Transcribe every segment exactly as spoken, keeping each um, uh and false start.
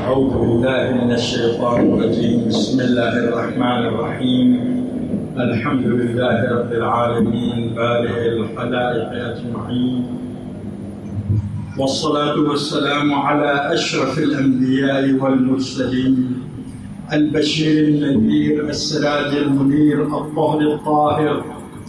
أعوذ بالله من الشيطان الرجيم. بسم الله الرحمن الرحيم. الحمد لله رب العالمين بارئ الخلائق أجمعين، والصلاة والسلام على أشرف الأنبياء والمرسلين، البشير النذير السراج المنير الطهر الطاهر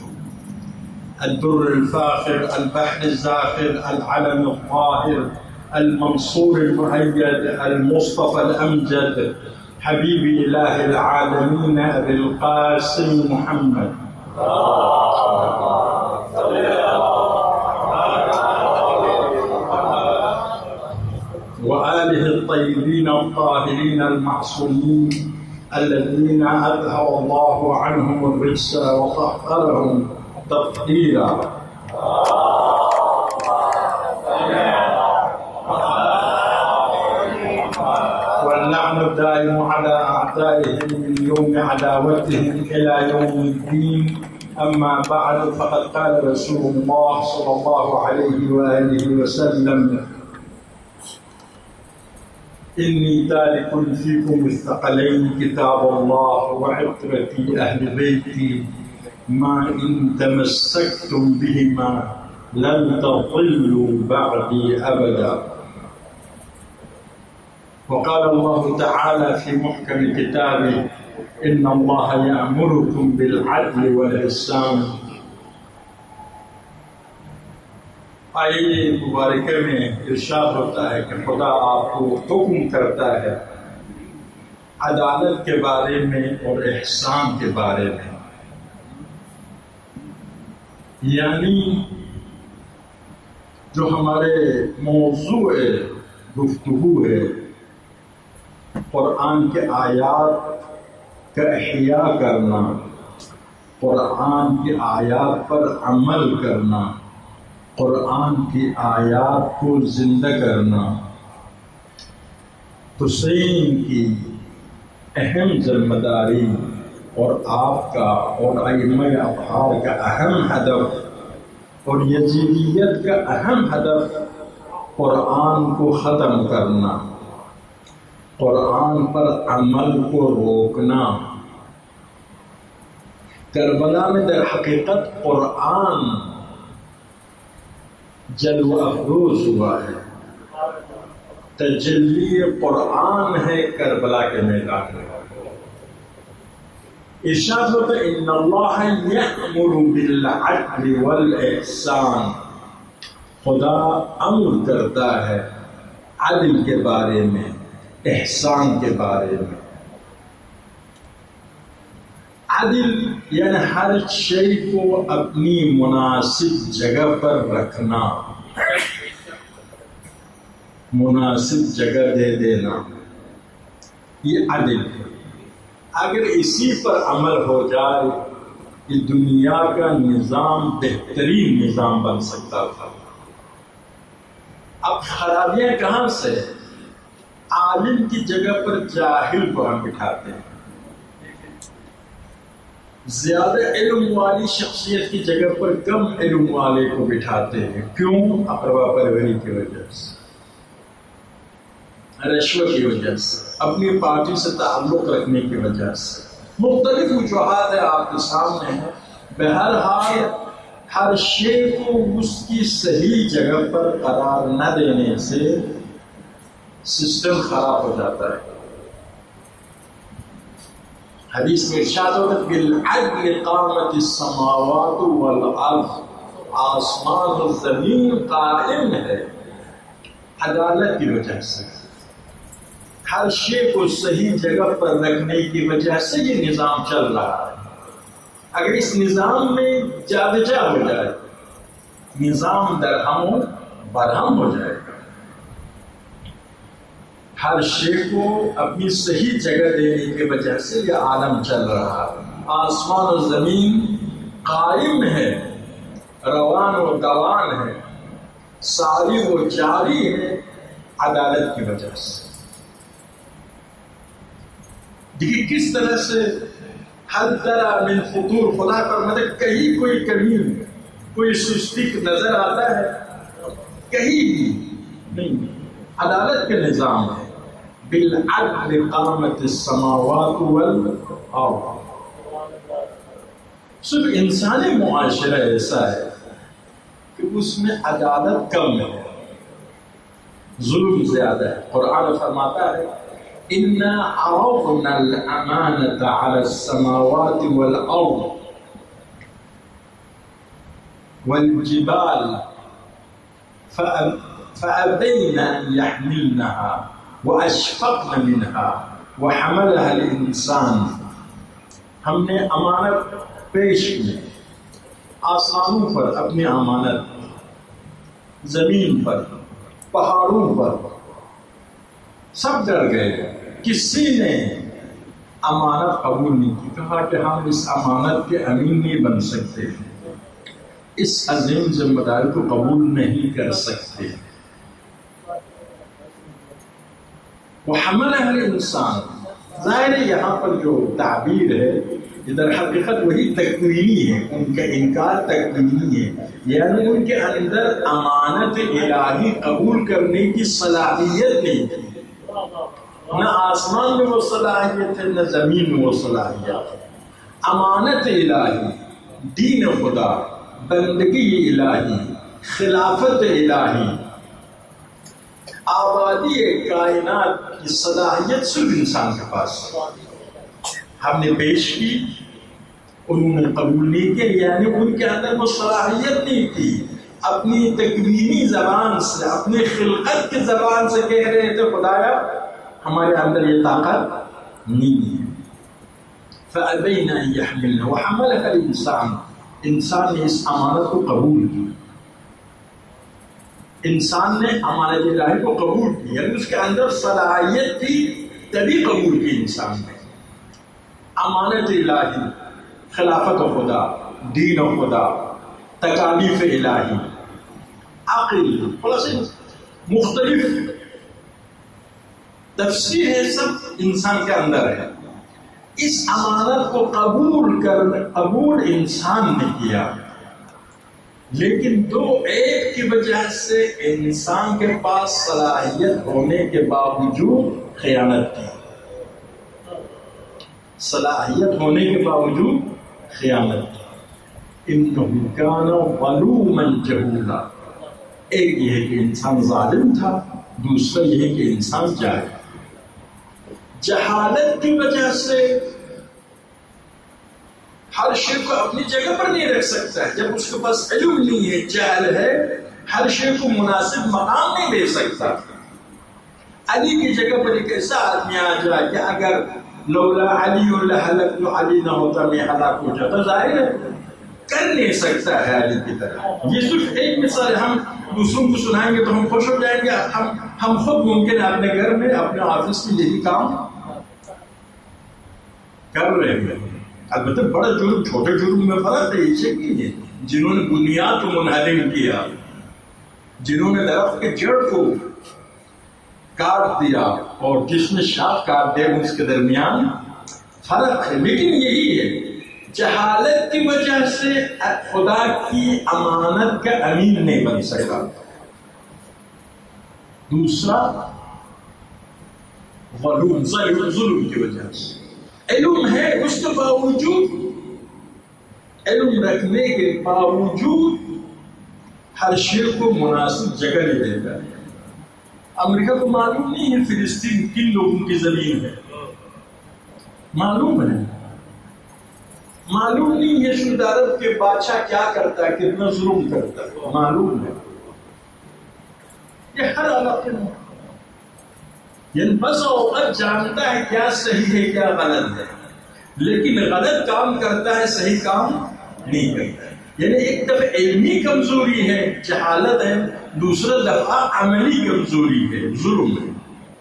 الدر الفاخر البحر الزاخر العلم الطاهر المنصور المؤيد المصطفى الأمجد حبيب إله العالمين أبي القاسم محمد وآله الطيبين الطاهرين المعصومين الذين أذهب الله عنهم الرجس وطهرهم تطهيرا. واللعن الدائم على أعدائهم من يوم عداوتهم إلى يوم الدين. أما بعد، فقد قال رسول الله صلى الله عليه وآله وسلم: إني تارك فيكم الثقلين كتاب الله وعترتي أهل بيتي، ما إن تمسكتم بهما لن تضلوا بعدي أبدا. وقال الله تعالى في محكم كتابه: إن الله يأمركم بالعدل والإحسان. آیے مبارکہ میں ارشاد ہوتا ہے کہ خدا آپ کو حکم کرتا ہے عدالت کے بارے میں اور احسان کے بارے میں، یعنی جو ہمارے موضوع گفتگو ہے قرآن کے آیات کا احیاء کرنا، قرآن کی آیات پر عمل کرنا، قرآن کی آیات کو زندہ کرنا، حسین کی اہم ذمہ داری اور آپ کا اور ائمہ اطہار کا اہم ہدف اور یزیدیت کا اہم ہدف قرآن کو ختم کرنا، قرآن پر عمل کو روکنا۔ کربلا میں در حقیقت قرآن جلوہ افروز ہوا ہے، تجلی قرآن ہے کربلا کے میدان میں۔ ارشاد ہوتا ہے: ان اللہ یأمر بالعدل والاحسان، خدا امر کرتا ہے عدل کے بارے میں، احسان کے بارے میں۔ عدل یعنی ہر شے کو اپنی مناسب جگہ پر رکھنا، مناسب جگہ دے دینا، یہ عدل ہے۔ اگر اسی پر عمل ہو جائے یہ دنیا کا نظام بہترین نظام بن سکتا تھا۔ اب خرابیاں کہاں سے؟ عالم کی جگہ پر جاہل کو ہم بٹھاتے ہیں، زیادہ علم والی شخصیت کی جگہ پر کم علم والے کو بٹھاتے ہیں۔ کیوں؟ اقربا پروری کی وجہ سے، رشوت کی وجہ سے، اپنی پارٹی سے تعلق رکھنے کی وجہ سے، مختلف وجوہات ہے آپ کے سامنے ہیں۔ بہرحال ہر شے کو اس کی صحیح جگہ پر قرار نہ دینے سے سسٹم خراب ہو جاتا ہے۔ حدیث میں ارشاد ہوتا ہے: بالعدل قامت السماوات والارض، آسمان و زمین قائم ہے عدالت کی وجہ سے۔ ہر شے کو صحیح جگہ پر رکھنے کی وجہ سے یہ نظام چل رہا ہے۔ اگر اس نظام میں جا بجا ہو جائے، نظام درہم و برہم ہو جائے گا۔ ہر شے کو اپنی صحیح جگہ دینے کی وجہ سے یہ عالم چل رہا ہے۔ آسمان و زمین قائم ہے، روان و دوان ہے، ساری و جاری ہے عدالت کی وجہ سے۔ دیکھیے کس طرح سے ہر طرح من فطور خدا پر مدد، کہیں کوئی کمی کوئی سستی نظر آتا ہے؟ کہیں بھی نہیں۔ عدالت کے نظام ہے، بالعدل قامت السماوات والارض. صرف انسانی معاشرہ ایسا ہے کہ اس میں عدالت کم ہے، ظلم زیادہ ہے. قرآن فرماتا ہے اِنَّا عَرَضْنَا الْأَمَانَةَ عَلَى السَّمَاوَاتِ وَالْأَرْضِ وَالْجِبَالِ فَأَبَيْنَ أَنْ يَحْمِلْنَهَا وَأَشْفَقْنَ مِنْهَا وَحَمَلَهَا الْإِنسَانُ. ہم نے امانت پیش کی آسمانوں پر اپنی امانت، زمین پر، پہاڑوں پر، سب ڈر گئے. کسی نے امانت قبول نہیں کی. کہا کہ ہم اس امانت کے امین نہیں بن سکتے، اس عظیم ذمہ داری کو قبول نہیں کر سکتے. وحملها الانسان، ظاہر ہے یہاں پر جو تعبیر ہے ادھر حقیقت وہی تکوینی ہے، ان کا انکار تکوینی ہے، یعنی ان کے اندر امانت الہی قبول کرنے کی صلاحیت نہیں تھی. نہ آسمان میں وہ صلاحیت ہے، نہ زمین میں وہ صلاحیت ہے. امانت الہی، دین خدا، بندگی الہی، خلافت الہی، آبادی کائنات کی صلاحیت صرف انسان کے پاس. ہم نے پیش کی، انہوں نے قبول نہیں کیا، یعنی ان کے اندر وہ صلاحیت نہیں تھی. اپنی تکوینی زبان سے، اپنی خلقت کی زبان سے کہہ رہے تھے خدایا ہمارے اندر یہ طاقت نہیں ہے. فَأَبَيْنَ أَن يَحْمِلْنَهَا وَحَمَلَهَا الْإِنسَانُ. انسان نے اس امانت کو قبول کی. انسان نے امانت الہی کو قبول کی، یعنی اس کے اندر صلاحیت تھی تبھی قبول کی انسان نے. امانت الہی، خلافت و خدا، دین و خدا، تکالیف الہی، عقل، خلاصے مختلف تفسیر ہے، سب انسان کے اندر ہے. اس امانت کو قبول کر قبول انسان نے کیا، لیکن دو عیب کی وجہ سے انسان کے پاس صلاحیت ہونے کے باوجود خیانت کی. صلاحیت ہونے کے باوجود خیانت کی. انہ کان ظلوما جہولا. ایک یہ ہے کہ انسان ظالم تھا، دوسرا یہ ہے کہ انسان جاہل. جہالت کی وجہ سے ہر شے کو اپنی جگہ پر نہیں رکھ سکتا ہے. جب اس کے پاس علم نہیں ہے، جہل ہے، ہر شے کو مناسب مقام نہیں دے سکتا. علی کی جگہ پر ایک ایسا آدمی آ جائے کہ اگر لولا علی لہلک، جو علی نہ ہوتا میں ہلاک ہو جاتا، ظاہر ہے کر نہیں سکتا ہے علی کی طرح. یہ صرف ایک مثال ہے. ہم دوسروں کو سنائیں گے تو ہم خوش ہو جائیں گے. ہم ہم خود ممکن اپنے گھر میں، اپنے آفس میں یہی کام کر رہے ہیں. البتہ بڑا جرم چھوٹے جرم میں فرق ہے. یہ نہیں ہے جنہوں نے بنیاد کو منہدم کیا، جنہوں نے درخت کے جڑ کو کاٹ دیا اور جس نے شاخ کاٹ دیا، اس کے درمیان فرق ہے. لیکن یہی ہے، جہالت کی وجہ سے خدا کی امانت کا امین نہیں بن سکا. دوسرا ظلم ظلم کی وجہ سے. علم ہے، اس کے باوجود، علم رکھنے کے باوجود ہر شے کو مناسب جگہ نہیں دیتا ہے. امریکہ کو معلوم نہیں ہے فلسطین کن لوگوں کی زمین ہے، معلوم ہے. معلوم نہیں ہے سعودی عرب کے بادشاہ کیا کرتا ہے، کتنا ظلم کرتا ہے، معلوم ہے. یہ ہر علاقے میں یعنی بس اوقات جانتا ہے کیا صحیح ہے کیا غلط ہے، لیکن غلط کام کرتا ہے، صحیح کام نہیں کرتا ہے. یعنی ایک دفعہ علمی کمزوری ہے، جہالت ہے، دوسرا دفعہ عملی کمزوری ہے، ظلم ہے.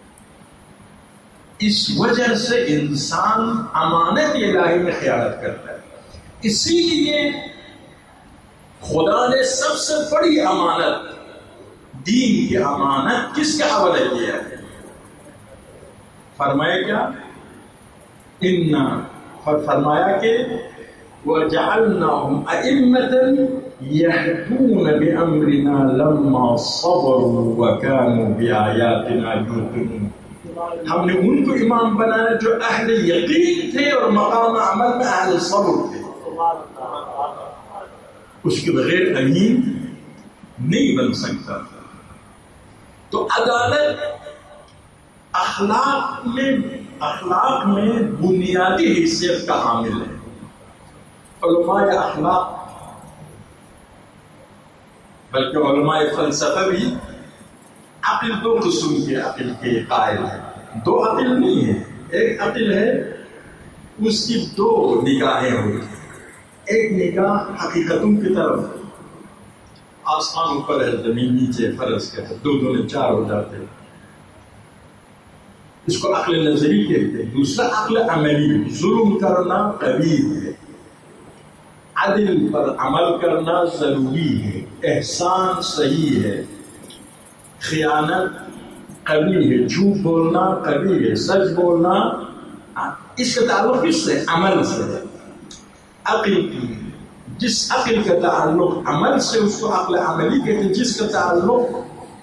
اس وجہ سے انسان امانت الہی میں خیانت کرتا ہے. اسی لیے خدا نے سب سے بڑی امانت، دین کی امانت کس کے حوالے کیا ہے؟ فرمایا کیا؟ اِنَّا فرمایا کہ وَجَعَلْنَاهُمْ أَئِمَّةً يَهْدُونَ بِأَمْرِنَا لَمَّا صَبَرُوا وَكَانُوا بِآيَاتِنَا يُوقِنُونَ. ہم نے ان کو امام بنایا جو اہل یقین تھے اور مقام عمل میں اہل صبر تھے. اس کے بغیر امین نہیں بن سکتا. تو عدالت اخلاق میں اخلاق میں بنیادی حیثیت کا حامل ہے. علماء اخلاق بلکہ علماء فلسفہ بھی عقل دو قسم کے عقل کے قائل ہیں. دو عقل نہیں ہے. ایک عقل ہے اس کی دو نگاہیں ہوتی ہیں. ایک نگاہ حقیقتوں کی طرف، آسمان اوپر ہے زمین نیچے، فرض کرتے دو دو میں چار ہو جاتے ہیں، اس کو عقل نظری کہتے ہیں. دوسرا عقل عملی، ظلم کرنا قبیح ہے، عدل پر عمل کرنا ضروری ہے، احسان صحیح ہے، خیانت قبیح ہے، جھوٹ بولنا قبیح ہے، سچ بولنا. اس کا تعلق کس سے؟ عمل سے. عقل کی جس عقل کا تعلق عمل سے اس کو عقل عملی کہتے ہیں. جس کا تعلق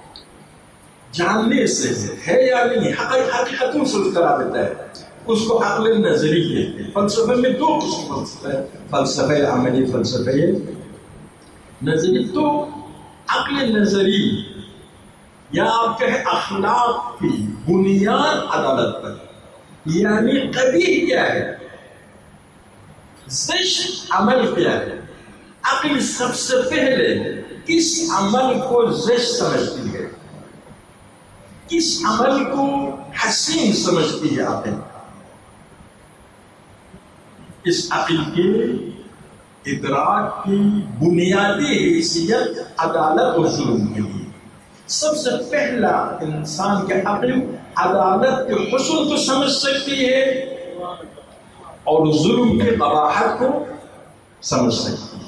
جاننے سے ہے یا نہیں، حقیقتوں سے اس کا رابطہ ہے، اس کو عقل نظری کہتے ہیں. فلسفے میں دو قسم فلسفہ ہے، فلسفہ عملی، فلسفہ نظری. تو عقل نظری یا آپ کہیں اخلاق کی بنیاد عدالت پر، یعنی قبیح کیا ہے، زشت عمل کیا ہے. عقل سب سے پہلے کس عمل کو زشت سمجھتی ہے، کس عمل کو حسین سمجھتی ہے عقل. اس عقل کے ادراک کی بنیادی حیثیت عدالت اور ظلم کے لیے. سب سے پہلا انسان کے عقل عدالت کے حسن کو سمجھ سکتی ہے اور ظلم کے قباحت کو سمجھ سکتی ہے.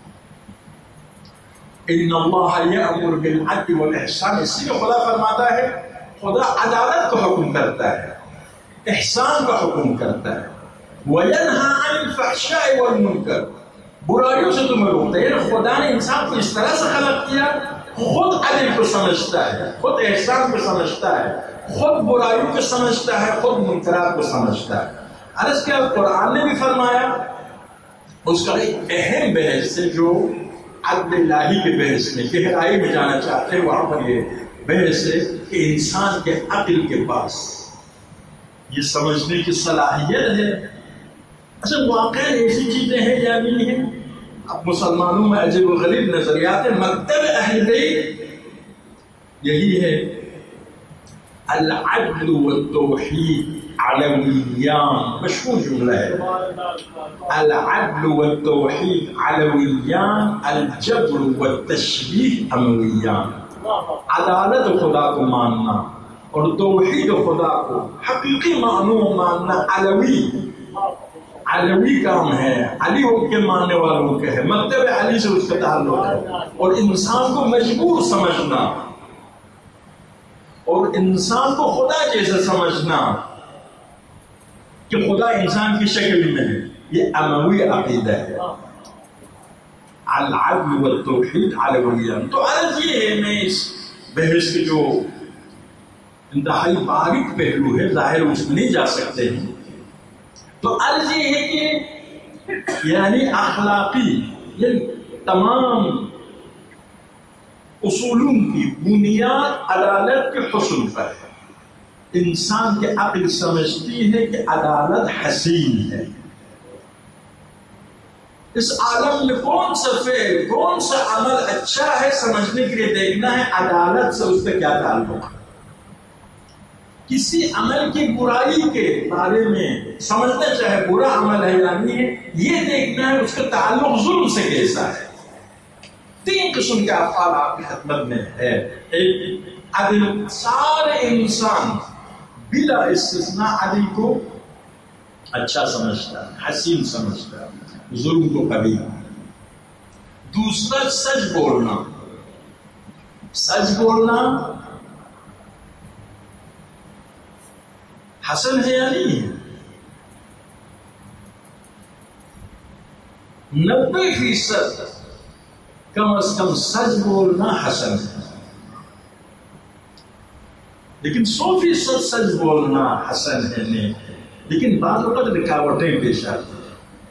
ان اللہ یأمر بالعدل والاحسان، اس لیے خدا فرماتا ہے، خدا عدالت کو حکم کرتا ہے، احسان کا حکم کرتا ہے. وینہی عن الفحشاء والمنکر، برائیوں سے تمہیں روکتا ہے. خدا نے انسان کو اس طرح سے خلق کیا، خود عدل کو سمجھتا ہے، خود احسان کو سمجھتا ہے، خود برائیوں کو سمجھتا ہے، خود منکرات کو سمجھتا ہے. عرض کیا قرآن نے بھی فرمایا. اس کا ایک اہم بحث ہے جو عدل الہی کے بحث میں گہرائی میں جانا چاہتے ہیں. وہاں پر یہ بحث ہے کہ انسان کے عقل کے پاس یہ سمجھنے کی صلاحیت ہے. اچھا واقعی ایسی چیزیں ہیں یا نہیں ہیں؟ اب مسلمانوں میں عجیب و غریب نظریات ہیں. مکتب اہل بیت یہی ہے، العدل والتوحید علویان، مشہور جملہ ہے. العدل والتوحید علویان، الجبر والتشبیہ امویان. عدالت خدا کو ماننا اور توحید خدا کو حقیقی معنوں ماننا علوی علوی کام ہے. علی کے ماننے والوں کے ہے، مکتب علی سے اس کا تعلق ہے. اور انسان کو مجبور سمجھنا اور انسان کو خدا جیسا سمجھنا کہ خدا انسان کی شکل میں ہے، یہ اموی عقیدہ ہے. العدل والتوحید علویان. تو عرض یہ ہے، میں اس بحث کے جو انتہائی باریک پہلو ہے ظاہر اس میں نہیں جا سکتے ہیں. تو عرض یہ ہے کہ یعنی اخلاقی یہ تمام اصولوں کی بنیاد عدالت کے حسن پر ہے. انسان کے عقل سمجھتی ہے کہ عدالت حسین ہے. اس عالم میں کون سا فعل، کون سا عمل اچھا ہے سمجھنے کے لیے دیکھنا ہے عدالت سے اس کا کیا تعلق ہے. کسی عمل کی برائی کے بارے میں سمجھنا چاہے برا عمل ہے یا نہیں ہے، یہ دیکھنا ہے اس کا تعلق ظلم سے کیسا ہے. تین قسم کے افعال آپ کی خدمت میں ہے. ایک عدل، سارے انسان بلا استثناء عدل کو اچھا سمجھتا ہے، حسین سمجھتا ہے، ظلم کو قبیح. دوسرا سچ بولنا. سچ بولنا حسن ہے یا نہیں ہے؟ نبے فیصد کم از کم سچ بولنا حسن ہے. لیکن سو فیصد سچ بولنا حسن ہے نیک ہے، لیکن بعض وقت رکاوٹیں پیش آتی ہیں۔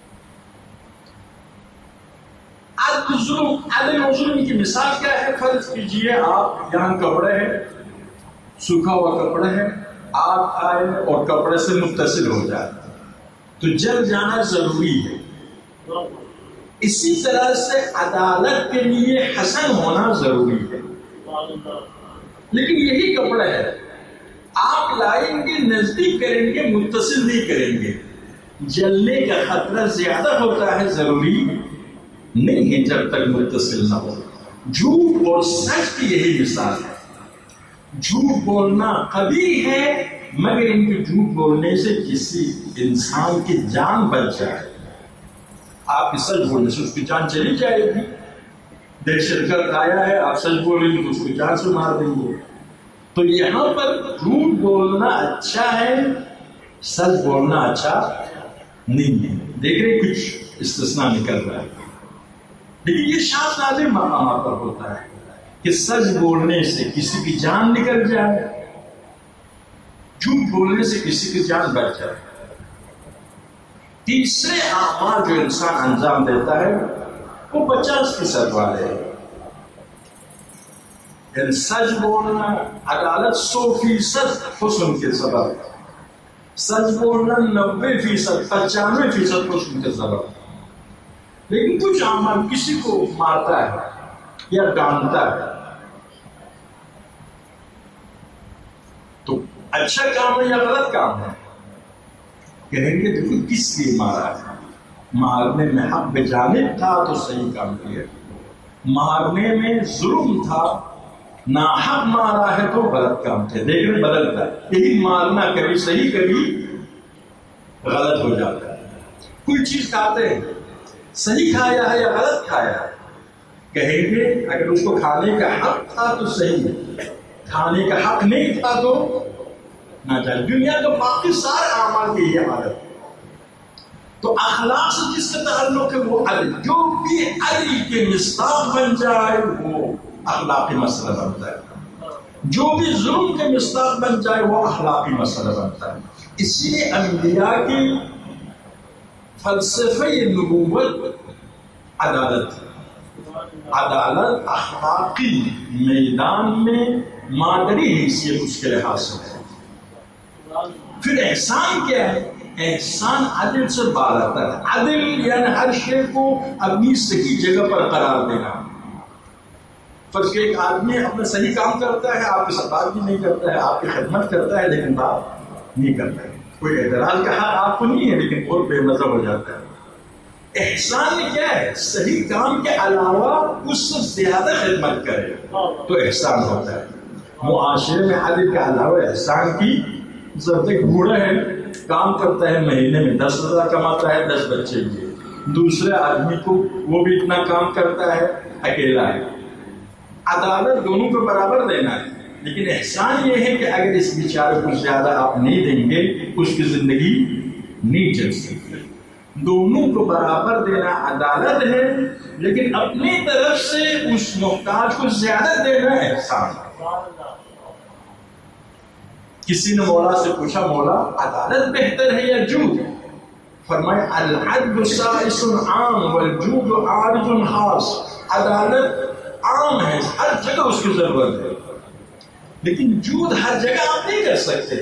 عدل ظلم عدل و ظلم کی مثال کیا ہے؟ فرض کیجئے آپ یہاں کپڑے ہے، سوکھا ہوا کپڑا ہے، آپ آئے اور کپڑے سے متصل ہو جائے تو جل جانا ضروری ہے۔ اسی طرح سے عدالت کے لیے حسن ہونا ضروری ہے، لیکن یہی کپڑا ہے، آپ لائیں گے، نزدیک کریں گے، متصل نہیں کریں گے، جلنے کا خطرہ زیادہ ہوتا ہے، ضروری نہیں ہے جب تک متصل نہ ہو۔ جھوٹ اور سچ کی یہی مثال ہے۔ جھوٹ بولنا قبیح ہے مگر ان کے جھوٹ بولنے سے کسی انسان کی جان بچ جائے۔ آپ کی سچ بولنے سے اس کی جان چلی جائے گی۔ دہشت گرد آیا ہے، آپ سچ بولیں گے تو اس کی جان سے مار دیں گے۔ تو یہاں پر جھوٹ بولنا اچھا ہے، سچ بولنا اچھا نہیں ہے۔ دیکھ رہے کچھ استثناء نکل رہا ہے، لیکن یہ شاذ نادر مقامات پر ہوتا ہے کہ سچ بولنے سے کسی کی جان نکل جائے، جھوٹ بولنے سے کسی کی جان بچ جائے۔ تیسرے اعمال جو انسان انجام دیتا ہے وہ پچاس فیصد والے ہیں۔ یعنی سچ بولنا، عدالت سو فیصد حسن کے سبب، سچ بولنا نبے فیصد پچانوے فیصد حسن کے سبب۔ لیکن کچھ اعمال کسی کو مارتا ہے یا ڈانٹتا ہے تو اچھا کام ہے یا غلط کام ہے؟ کہیں گے دیکھو کس لیے مارا ہے، مارنے میں حق بجانب تھا تو صحیح کام کیا، مارنے میں ظلم تھا، ناحق مارا ہے تو غلط کام تھے۔ دیکھنے بدلتا ہے، یہی مارنا کبھی صحیح کبھی غلط ہو جاتا ہے۔ کوئی چیز کھاتے ہیں، صحیح کھایا ہے یا غلط کھایا ہے؟ کہیں گے اگر اس کو کھانے کا حق تھا تو صحیح ہے، کھانے کا حق نہیں تھا تو ناجائز۔ دنیا کا باقی سارے اعمال کی یہ حالت۔ تو اخلاق سے جس کا تعلق ہے وہ عدل، جو بھی عدل کے مصداق بن جائے وہ اخلاقی مسئلہ بنتا ہے، جو بھی ظلم کے مصداق بن جائے وہ اخلاقی مسئلہ بنتا ہے۔ اسی لیے انبیاء کی فلسفہ نبوت عدالت عدالت اخلاقی میدان میں مادری حیثیت اس کے لحاظ سے ہے۔ پھر احسان کیا ہے؟ احسان عدل سے بالا تر ہے۔ عدل یعنی ہر شے کو اپنی صحیح جگہ پر قرار دینا۔ فرض کہ ایک آدمی اپنا صحیح کام کرتا ہے، آپ کے ساتھ بات بھی نہیں کرتا ہے، آپ کی خدمت کرتا ہے لیکن بات نہیں کرتا ہے، کوئی اعتراض کا حق آپ کو نہیں ہے لیکن بہت بے مزہ ہو جاتا ہے۔ احسان میں کیا ہے؟ صحیح کام کے علاوہ اس سے زیادہ خدمت کرے تو احسان ہوتا ہے۔ معاشرے میں عدل کے علاوہ احسان کی ضرورت۔ ایک بوڑھا ہے، کام کرتا ہے، مہینے میں دس ہزار کماتا ہے، دس بچے لیے، دوسرے آدمی کو وہ بھی اتنا کام کرتا ہے، اکیلا ہے۔ عدالت دونوں کو برابر دینا ہے، لیکن احسان یہ ہے کہ اگر اس بیچارے کو زیادہ آپ نہیں دیں گے اس کی زندگی نہیں چل سکتی۔ دونوں کو برابر دینا عدالت ہے، لیکن اپنی طرف سے اس محتاج کو زیادہ دینا احسان ہے۔ کسی نے مولا سے پوچھا، مولا عدالت بہتر ہے یا جود؟ فرمایا العدل سائس عام والجود عارض خاص۔ عدالت عام ہے، ہر جگہ اس کی ضرورت ہے، لیکن جود ہر جگہ آپ نہیں کر سکتے۔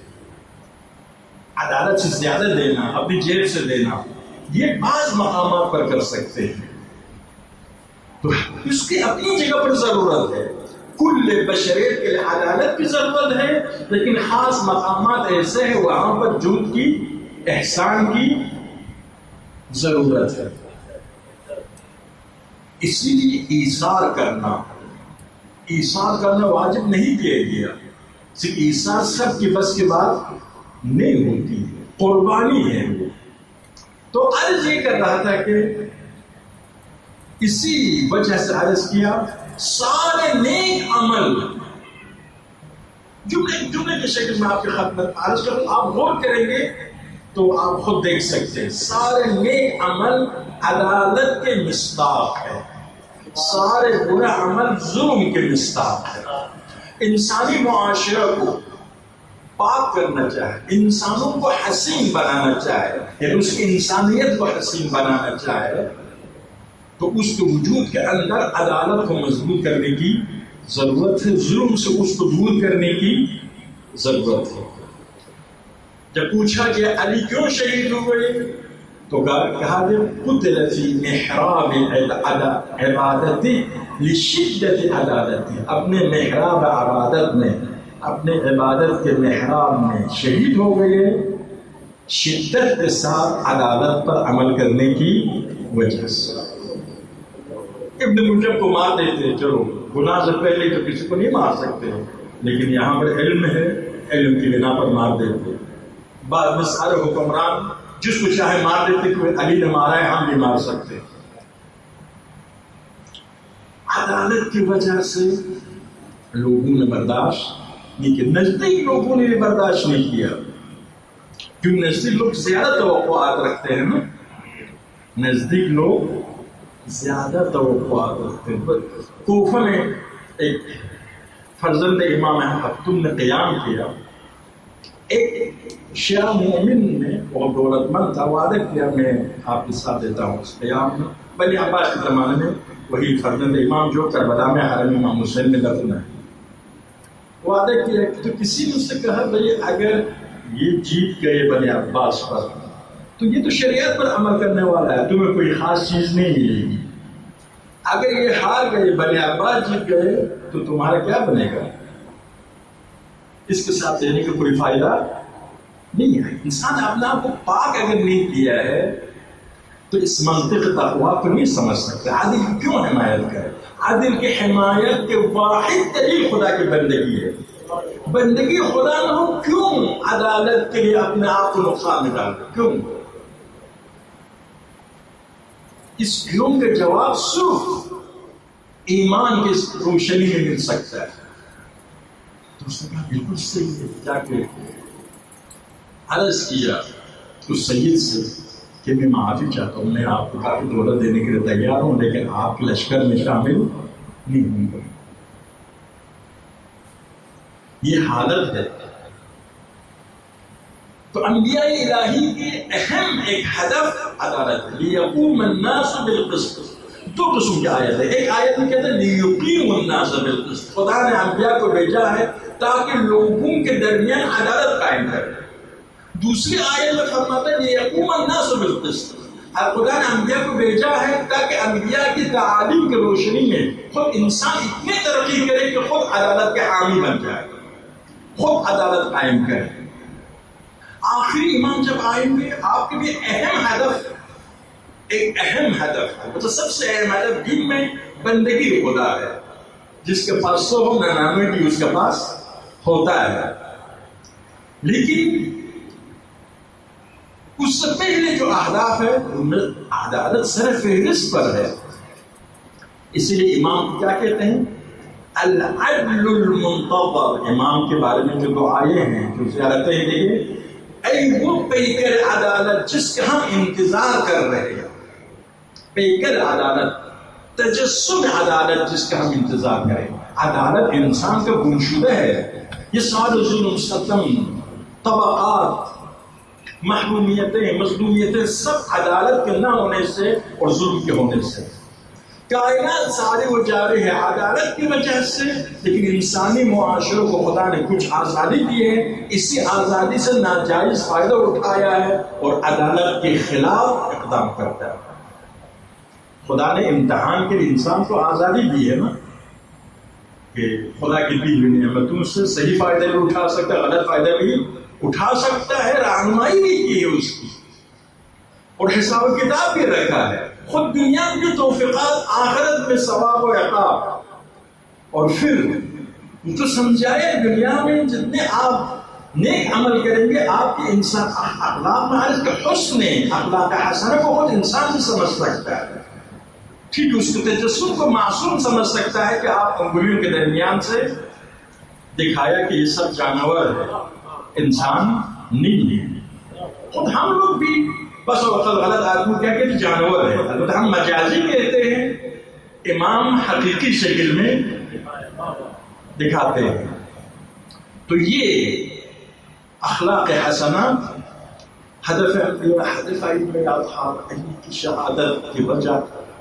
عدالت سے زیادہ دینا، اپنی جیب سے دینا، یہ بعض مقامات پر کر سکتے ہیں، تو اس کی اپنی جگہ پر ضرورت ہے۔ کل بشریت کے لیے عدالت کی ضرورت ہے، لیکن خاص مقامات ایسے ہیں وہاں پر جود کی، احسان کی ضرورت ہے۔ اسی لیے ایثار کرنا ایثار کرنا واجب نہیں کیا گیا، صرف ایثار سب کی بس کی بات نہیں ہوتی، قربانی ہے وہ۔ تو عرض یہ کر رہا تھا کہ اسی وجہ سے عرض کیا سارے نیک عمل جملے جملے کی شکل میں آپ کی خدمت عرض کروں، آپ غور کریں گے تو آپ خود دیکھ سکتے ہیں۔ سارے نیک عمل عدالت کے مصداق ہے، سارے برا عمل ظلم کے مصداق ہے۔ انسانی معاشرہ کو پاک کرنا چاہے، انسانوں کو حسین بنانا چاہے، یعنی اس کی انسانیت کو حسین بنانا چاہے، تو اس کے وجود کے اندر عدالت کو مضبوط کرنے کی ضرورت ہے، ظلم سے اس کو دور کرنے کی ضرورت ہے۔ جب پوچھا کہ علی کیوں شہید ہوئے تو کہا کہ قتل فی محراب عبادتی لشدت عدالتی، اپنے محراب عبادت میں، اپنے عبادت کے محراب میں شہید ہو گئے شدت کے ساتھ عدالت پر عمل کرنے کی وجہ سے۔ ابن مجب کو مار دیتے، چلو گناہ سے پہلے تو کسی کو نہیں مار سکتے، لیکن یہاں پر علم ہے، علم کی بنا پر مار دیتے۔ بعد میں سارے حکمران جس کو چاہے مار دیتے کہ علی نے مارا ہے، ہم بھی مار سکتے۔ عدالت کی وجہ سے لوگوں نے برداشت نہیں کیا، نزدیک لوگوں نے برداشت نہیں کیا، کیوں نزدیک لوگ زیادہ توقعات رکھتے ہیں نا، نزدیک لوگ زیادہ توقعات رکھتے ہیں۔ کوفہ میں ایک فرزند امام حتم نے قیام کیا، ایک شیعہ مومن نے بہت دولت مند تھا، وعدہ کیا میں آپ کے ساتھ دیتا ہوں اس قیام میں۔ بنی عباس کے زمانے میں وہی فرزند امام جو کربلا میں حرم امام حسین میں دفن ہے، وعدہ کیا۔ تو کسی نے اس سے کہا بھئی اگر یہ جیت گئے بنی عباس پر تو یہ تو شریعت پر عمل کرنے والا ہے، تمہیں کوئی خاص چیز نہیں ملے گی، اگر یہ ہار گئے بنی عباس جیت گئے تو تمہارا کیا بنے گا؟ اس کے ساتھ دینے کا کوئی فائدہ نہیں ہے۔ انسان اپنا آپ کو پاک اگر نہیں کیا ہے تو اس منطق تقویٰ کو نہیں سمجھ سکتا۔ عادل کیوں حمایت کرے؟ عادل کی حمایت کے واحد دلیل خدا کی بندگی ہے۔ بندگی خدا نہ ہو کیوں عدالت کے لیے اپنے آپ کو نقصان میں ڈالتے؟ کیوں؟ اس کیوں کا جواب صرف ایمان کی روشنی میں مل سکتا ہے۔ تو اس نے کہا بالکل صحیح ہے، جا کے عرض کیا اس سید سے کہ میں معافی چاہتا ہوں، میں آپ کو کافی دولت دینے کے لیے تیار ہوں لیکن آپ کے لشکر میں شامل نہیں ہوں گا۔ یہ حالت ہے۔ تو انبیاء الہی کے اہم ایک ہدف عدالت ہے، لیقوم الناس بالقسط۔ دو قسم کی آیت ہے، ایک آیت میں کہتے ہیں لیقیم الناس بالقسط، خدا نے انبیاء کو بھیجا ہے تاکہ لوگوں کے درمیان عدالت قائم کرے۔ دوسری آیت میں فرماتا ہے لیقوم الناس بالقسط، خدا نے انبیاء کو بھیجا ہے تاکہ انبیاء کی تعالیم کی روشنی میں خود انسان اتنی ترقی کرے کہ خود عدالت کے حامی بن جائے، خود عدالت قائم کرے۔ آخری امام جب آئیں گے آپ کے بھی اہم ہدف، ایک اہم ہدف ہے، مطلب سب سے اہم ہدف دین میں بندگی خدا ہے۔ جس کے پاس سو ہو ننانوے بھی اس کے پاس ہوتا ہے، لیکن اس سے پہلے جو اہداف ہے ان میں عدالت سر فہرست پر ہے۔ اسی لیے امام کیا کہتے ہیں؟ العدل المنتظر۔ امام کے بارے میں جو دو آیے ہیں جو زیارتیں دیکھیں، اے وہ پیکر عدالت جس کا ہم انتظار کر رہے ہیں، پیکر عدالت، تجسم عدالت جس کا ہم انتظار کریں۔ عدالت انسان کا گمشدہ ہے، یہ سارے ظلم، ستم، طبقات، محرومیتیں، مظلومیتیں سب عدالت کے نہ ہونے سے اور ظلم کے ہونے سے۔ کائنات ساری وہ جاری ہے عدالت کی وجہ سے، لیکن انسانی معاشروں کو خدا نے کچھ آزادی دی ہے، اسی آزادی سے ناجائز فائدہ اٹھایا ہے اور عدالت کے خلاف اقدام کرتا ہے۔ خدا نے امتحان کے لیے انسان کو آزادی دی ہے نا، کہ خدا کی دی ہوئی نعمتوں سے صحیح فائدہ بھی اٹھا سکتا ہے، غلط فائدہ بھی اٹھا سکتا ہے، رہنمائی بھی کی ہے اس کی، اور حساب و کتاب بھی رکھا ہے۔ خود دنیا کی توفیقات، آخرت میں ثواب و عقاب، اور پھر تو سمجھائے دنیا میں جتنے آپ نیک عمل کریں گے آپ کے انسان اخلاق میں کا حسن، اخلاق حسنہ کو خود انسان سے سمجھ سکتا ہے، ٹھیک ہے، اس کے تجسم کو معصوم سمجھ سکتا ہے کہ آپ انگلیوں کے درمیان سے دکھایا کہ یہ سب جانور ہے، انسان نہیں ہے۔ خود ہم لوگ بھی بس وقت غلط آدمی کیا کہ جانور ہے، البتہ ہم مجازی کہتے ہیں، امام حقیقی شکل میں دکھاتے ہیں. تو یہ اخلاق حسنہ ہدف ہدف ابن اطہار علی کی شہادت کی وجہ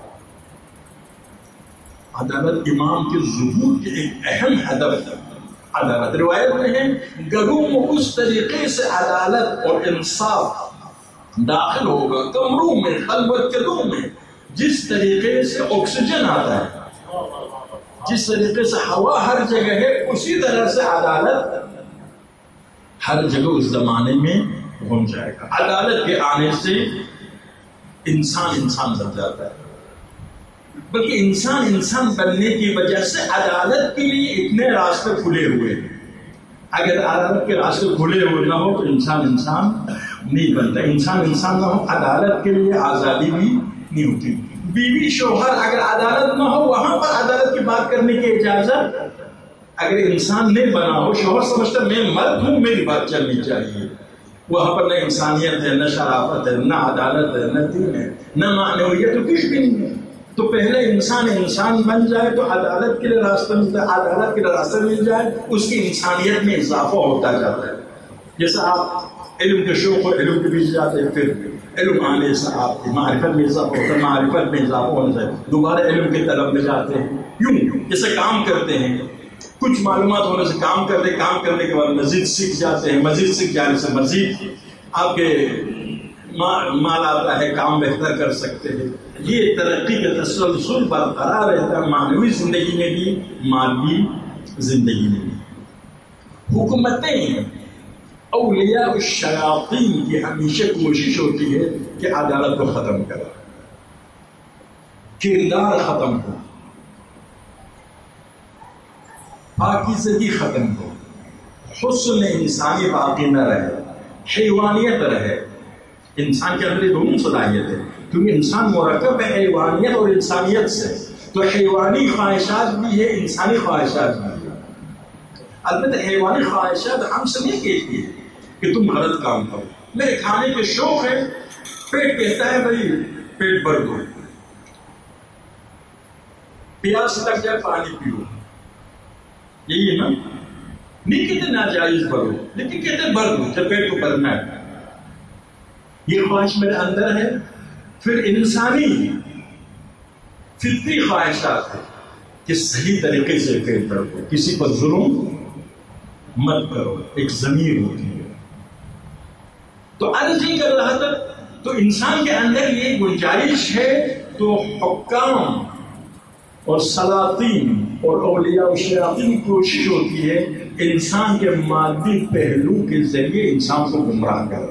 عدالت امام کے ظہور کے ایک اہم ہدف عدالت. روایت میں ہے گروہ اس طریقے سے عدالت اور انصاف داخل ہوگا کمروں میں خلوت کے روم میں جس طریقے سے آکسیجن آتا ہے, جس طریقے سے ہوا ہر جگہ ہے, اسی طرح سے عدالت ہر جگہ اس زمانے میں پہنچ جائے گا. عدالت کے آنے سے انسان انسان بن جاتا ہے, بلکہ انسان انسان بننے کی وجہ سے عدالت کے لیے اتنے راستے کھلے ہوئے ہیں. اگر عدالت کے راستے کھلے ہوئے نہ ہو تو انسان انسان نہیں بنتا. انسان انسان نہ ہو عدالت کے لیے آزادی بھی نہیں ہوتی. بیوی شوہر اگر عدالت نہ ہو وہاں پر عدالت کی بات کرنے کی اجازت اگر انسان نہیں بنا ہو, شوہر سمجھتا میں مرد ہوں میری بات چلنی چاہیے, وہاں پر نہ انسانیت ہے, نہ شرافت ہے, نہ عدالت ہے, نہ دین ہے, نہ معنویت, تو کچھ بھی نہیں ہے. تو پہلے انسان انسان بن جائے تو عدالت کے لیے راستہ ملتا ہے, عدالت کے لیے راستہ مل جائے اس کی انسانیت میں اضافہ ہوتا جاتا ہے. جیسا آپ علم کے شوق اور علم کے بیچ جاتے ہیں, پھر علم آنے سے آپ کی معرفت میں اضافہ ہوتا ہے, معرفت میں اضافہ ہونے سے دوبارہ علم کے طلب میں جاتے ہیں. یوں جیسے کام کرتے ہیں, کچھ معلومات ہونے سے کام کرتے کام کرنے کے بعد مزید سیکھ جاتے ہیں, مزید سیکھ جانے سے مزید آپ کے مال آتا ہے, کام بہتر کر سکتے ہیں. یہ ترقی کا تسلسل برقرار رہتا ہے معنوی زندگی میں بھی, مادی زندگی میں بھی. حکومتیں اولیاء الشیاطین کی ہمیشہ کوشش ہوتی ہے کہ عدالت کو ختم کرے, کردار ختم ہو, پاکیزگی ختم ہو, حسن انسانی باقی نہ رہے, حیوانیت رہے. انسان کے اندر دونوں صلاحیت ہے, کیونکہ انسان مرکب ہے حیوانیت اور انسانیت سے, تو حیوانی خواہشات بھی ہے, انسانی خواہشات بھی ہے. البتہ حیوانی خواہشات ہم سے نہیں کہتی ہے کہ تم غلط کام کرو. میرے کھانے کے شوق ہے, پیٹ کہتا ہے بھائی پیٹ بھر دو, پیاس لگ جائے پانی پیو, یہی ہے نا. نہیں کہتے ناجائز بھرو, لیکن کہتے بھر دو جب پیٹ کو بھرنا ہے. یہ خواہش میرے اندر ہے. پھر انسانی فطری خواہشات ہے کہ صحیح طریقے سے پیٹ بھر دو, کسی پر ظلم مت کرو, ایک ضمیر ہوتی ہے. تو عرض یہ کر رہا تھا, تو انسان کے اندر یہ گنجائش ہے, تو حکام اور سلاطین اور اولیاء و شیاطین کی کوشش ہوتی ہے انسان کے مادی پہلو کے ذریعے انسان کو گمراہ کرے.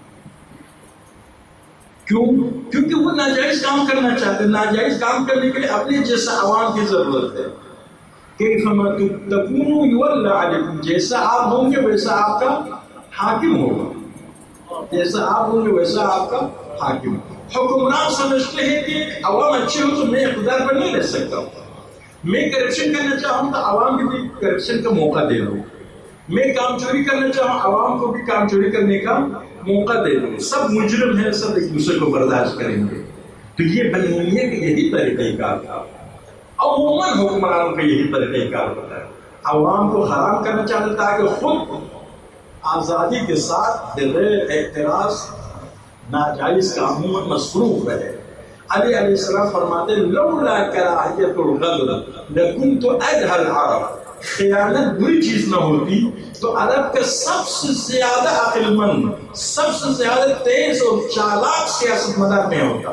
کیوں؟ کیونکہ وہ ناجائز کام کرنا چاہتے ہیں. ناجائز کام کرنے کے لیے اپنے جیسا عوام کی ضرورت ہے. کیفما تکونوا یولی علیکم, جیسا آپ ہوں گے ویسا آپ کا حاکم ہوگا, جیسا آپ ہوں گے ویسا آپ کا حاکم. حکمران سمجھتے ہیں کہ عوام اچھے ہو تو میں اقتدار پر نہیں رہ سکتا ہوں, میں کرپشن کرنا چاہوں تو عوام کو بھی کرپشن کا موقع دے دو, میں کام چوری کرنا چاہوں عوام کو بھی کام چوری کرنے کا موقع دے دو. سب مجرم ہیں, سب ایک دوسرے کو برداشت کریں گے. تو یہ بنیادی کہ یہی طریقہ کار تھا. عموماً حکمرانوں کا یہی طریقہ کار ہوتا ہے, عوام کو حرام کرنا چاہتے تاکہ خود آزادی کے ساتھ بغیر اعتراض ناجائز کاموں میں مصروف رہے. علی علیہ السلام فرماتے لولا کراہیت الغدر لکنت ادہى العرب, خیانت بری چیز نہ ہوتی تو عرب کا سب سے زیادہ عقل مند, سب سے زیادہ تیز اور چالاک سیاست مدار میں ہوتا.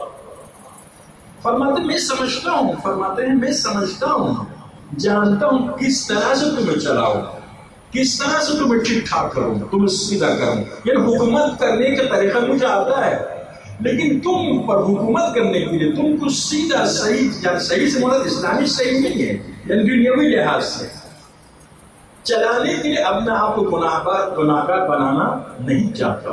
فرماتے میں سمجھتا ہوں فرماتے ہیں میں سمجھتا ہوں جانتا ہوں کس طرح سے تمہیں چلاؤں, کس طرح سے تمہیں ٹھیک ٹھاک کروں, تمہیں سیدھا کروں. یعنی حکومت کرنے کا طریقہ مجھے آتا ہے, لیکن تم پر حکومت کرنے کے لیے تم کو سیدھا صحیح, یا صحیح سے مراد اسلامی صحیح نہیں ہے, یعنی دنیاوی لحاظ سے چلانے کے لیے اپنے آپ کو گناہگار گناہگار بنانا نہیں چاہتا.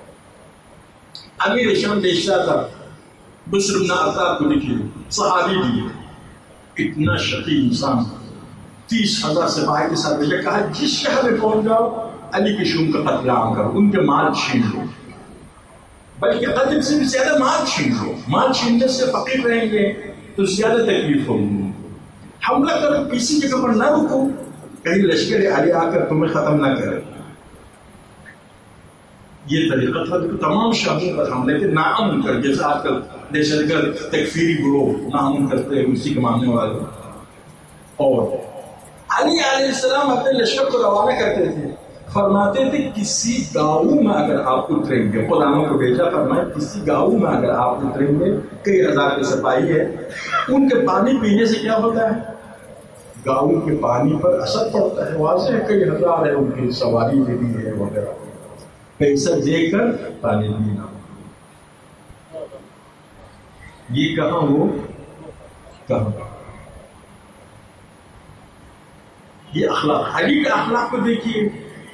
امیر شام بیچتا تھا, بشر بن عطار کو لکھی, صحابی بھی اتنا شقی انسان, تیس ہزار سپاہی کے ساتھ بھیجا, کہا جس شہر میں پہنچ جاؤ علی کے شوم کا قتل عام کرو, ان کے مال چھین لو, بلکہ قتل سے بھی زیادہ مال چھین لو. مال چھیننے سے فقیر رہیں گے تو زیادہ تکلیف ہوگی. حملہ کرو, کسی جگہ پر نہ رکو, کہیں لشکر علی آ کر تمہیں ختم نہ کرے. یہ طریقہ تھا کہ تمام شہروں پر حملے کے ناامن کر، جیسے آج کل دہشت گرد تکفیری گروہ ناامن کرتے ہیں اسی کے ماننے والے. اور علی علیہ السلام اپنے لشکر کو روانہ کرتے تھے، فرماتے تھے کسی گاؤں میں اگر آپ اتریں گے، غلاموں کو بھیجا، فرمایا کسی گاؤں میں اگر آپ اتریں گے، کئی ہزار کے سپاہی ہے، ان کے پانی پینے سے کیا ہوتا ہے؟ گاؤں کے پانی پر اثر پڑتا ہے. واضح ہے کئی ہزار ہے، ان کی سواری بھی ہے وغیرہ، پیسہ دے کر پانی پینا. یہ کہاں ہو کہاں؟ یہ اخلاق، علی کے اخلاق کو دیکھیے.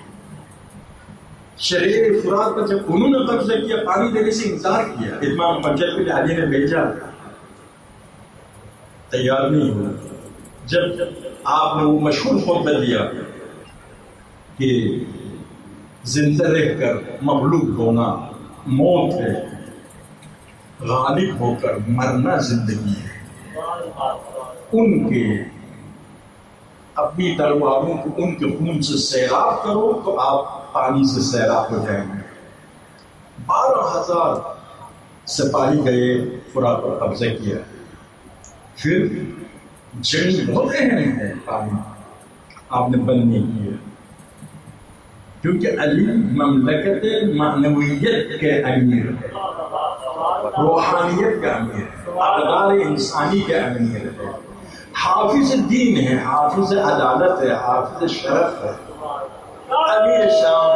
شریر فرات پر جب انہوں نے قبضہ کیا، پانی دینے سے انکار کیا، اتمام پنجر کے لیے علی نے بھیجا، تیار نہیں ہوا. جب آپ نے وہ مشہور خطبہ دیا کہ زندہ رہ کر مغلوب ہونا موت ہے، غالب ہو کر مرنا زندگی ہے، ان کے اپنی تلواروں کو ان کے خون سے سیراب کرو تو آپ پانی سے سیراب ہو جائیں گے. بارہ ہزار سپاہی گئے، فرات پر قبضہ کیا. پھر جنگ بہت اہم ہے، پانی آپ نے بند نہیں کیا، کیونکہ علی مملکت معنویت کے امیر ہے، روحانیت کا امیر ہے، اقدار انسانی کے امیر ہے، حافظ دین ہے، حافظ عدالت ہے، حافظ شرف ہے. امیر شام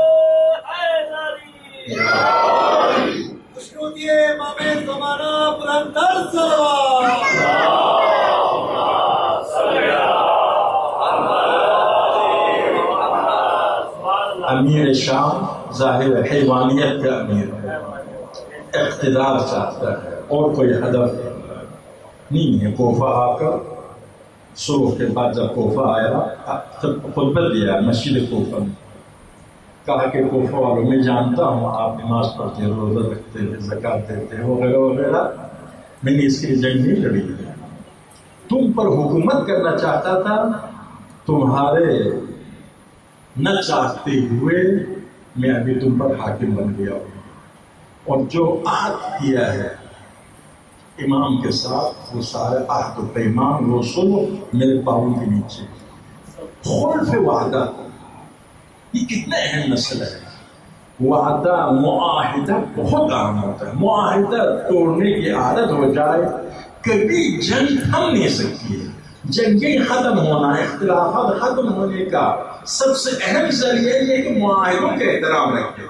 امیر شام ظاہر حیوانیت کا امیر ہے، اقتدار چاہتا ہے اور کوئی ہدف نہیں ہے. کوفہ آ کر صبح کے بعد جب کوفہ آیا، خطبہ دیا مسجد کوفہ میں، کہا کہ کوفہ والوں میں جانتا ہوں آپ نماز پڑھتے ہیں، روزہ رکھتے ہیں، زکات دیتے ہیں وغیرہ وغیرہ، میں نے اس کی جنگ نہیں لڑی ہے، تم پر حکومت کرنا چاہتا تھا، تمہارے نہ چاہتے ہوئے میں ابھی تم پر حاکم بن گیا ہوں. اور جو عہد کیا ہے امام کے ساتھ، وہ سارے عہد و پیمان وہ سنو میرے پاؤں کے نیچے. خلف وعدہ، یہ کتنا اہم مسئلہ ہے. وعدہ معاہدہ بہت عام ہوتا ہے، معاہدہ توڑنے کی عادت ہو جائے کبھی جنگ تھم نہیں سکتی ہے. جنگیں ختم ہونا، اختلافات ختم ہونے کا سب سے اہم ذریعہ یہ کہ معاہدوں کے احترام رکھے.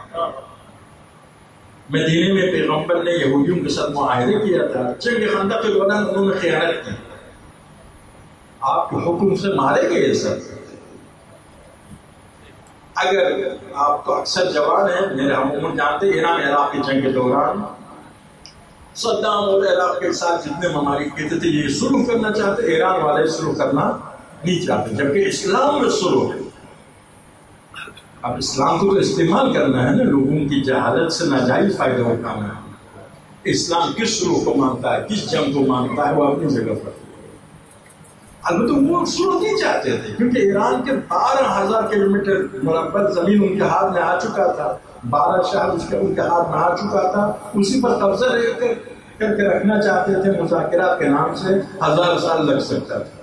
مدینے میں پیغمبر نے یہودیوں کے ساتھ معاہدے کیا تھا، جنگ خندق کے دوران انہوں نے خیانت کی، آپ کے حکم سے مارے گئے سب. اگر آپ تو اکثر جوان ہیں، میرے ہم عمر جانتے ہیں ایران عراق کی جنگ کے دوران صدام اور عراق کے ساتھ جتنے ممالک کہتے تھے یہ شروع کرنا چاہتے، ایران والے شروع کرنا نہیں چاہتے، جبکہ اسلام میں شروع ہے. اب اسلام کو تو استعمال کرنا ہے نا، لوگوں کی جہالت سے ناجائز فائدہ اٹھانا ہے. اسلام کس شروع کو مانتا ہے، کس جنگ کو مانتا ہے، وہ اپنی جگہ پر. البتہ وہ شروع نہیں چاہتے تھے، کیونکہ ایران کے بارہ ہزار کلو میٹر مربع زمین ان کے ہاتھ میں آ چکا تھا، بارہ شہر اس کے ان کے ہاتھ میں آ چکا تھا، اسی پر قبضہ رہ کر کر کے رکھنا چاہتے تھے. مذاکرات کے نام سے ہزار سال لگ سکتا تھا.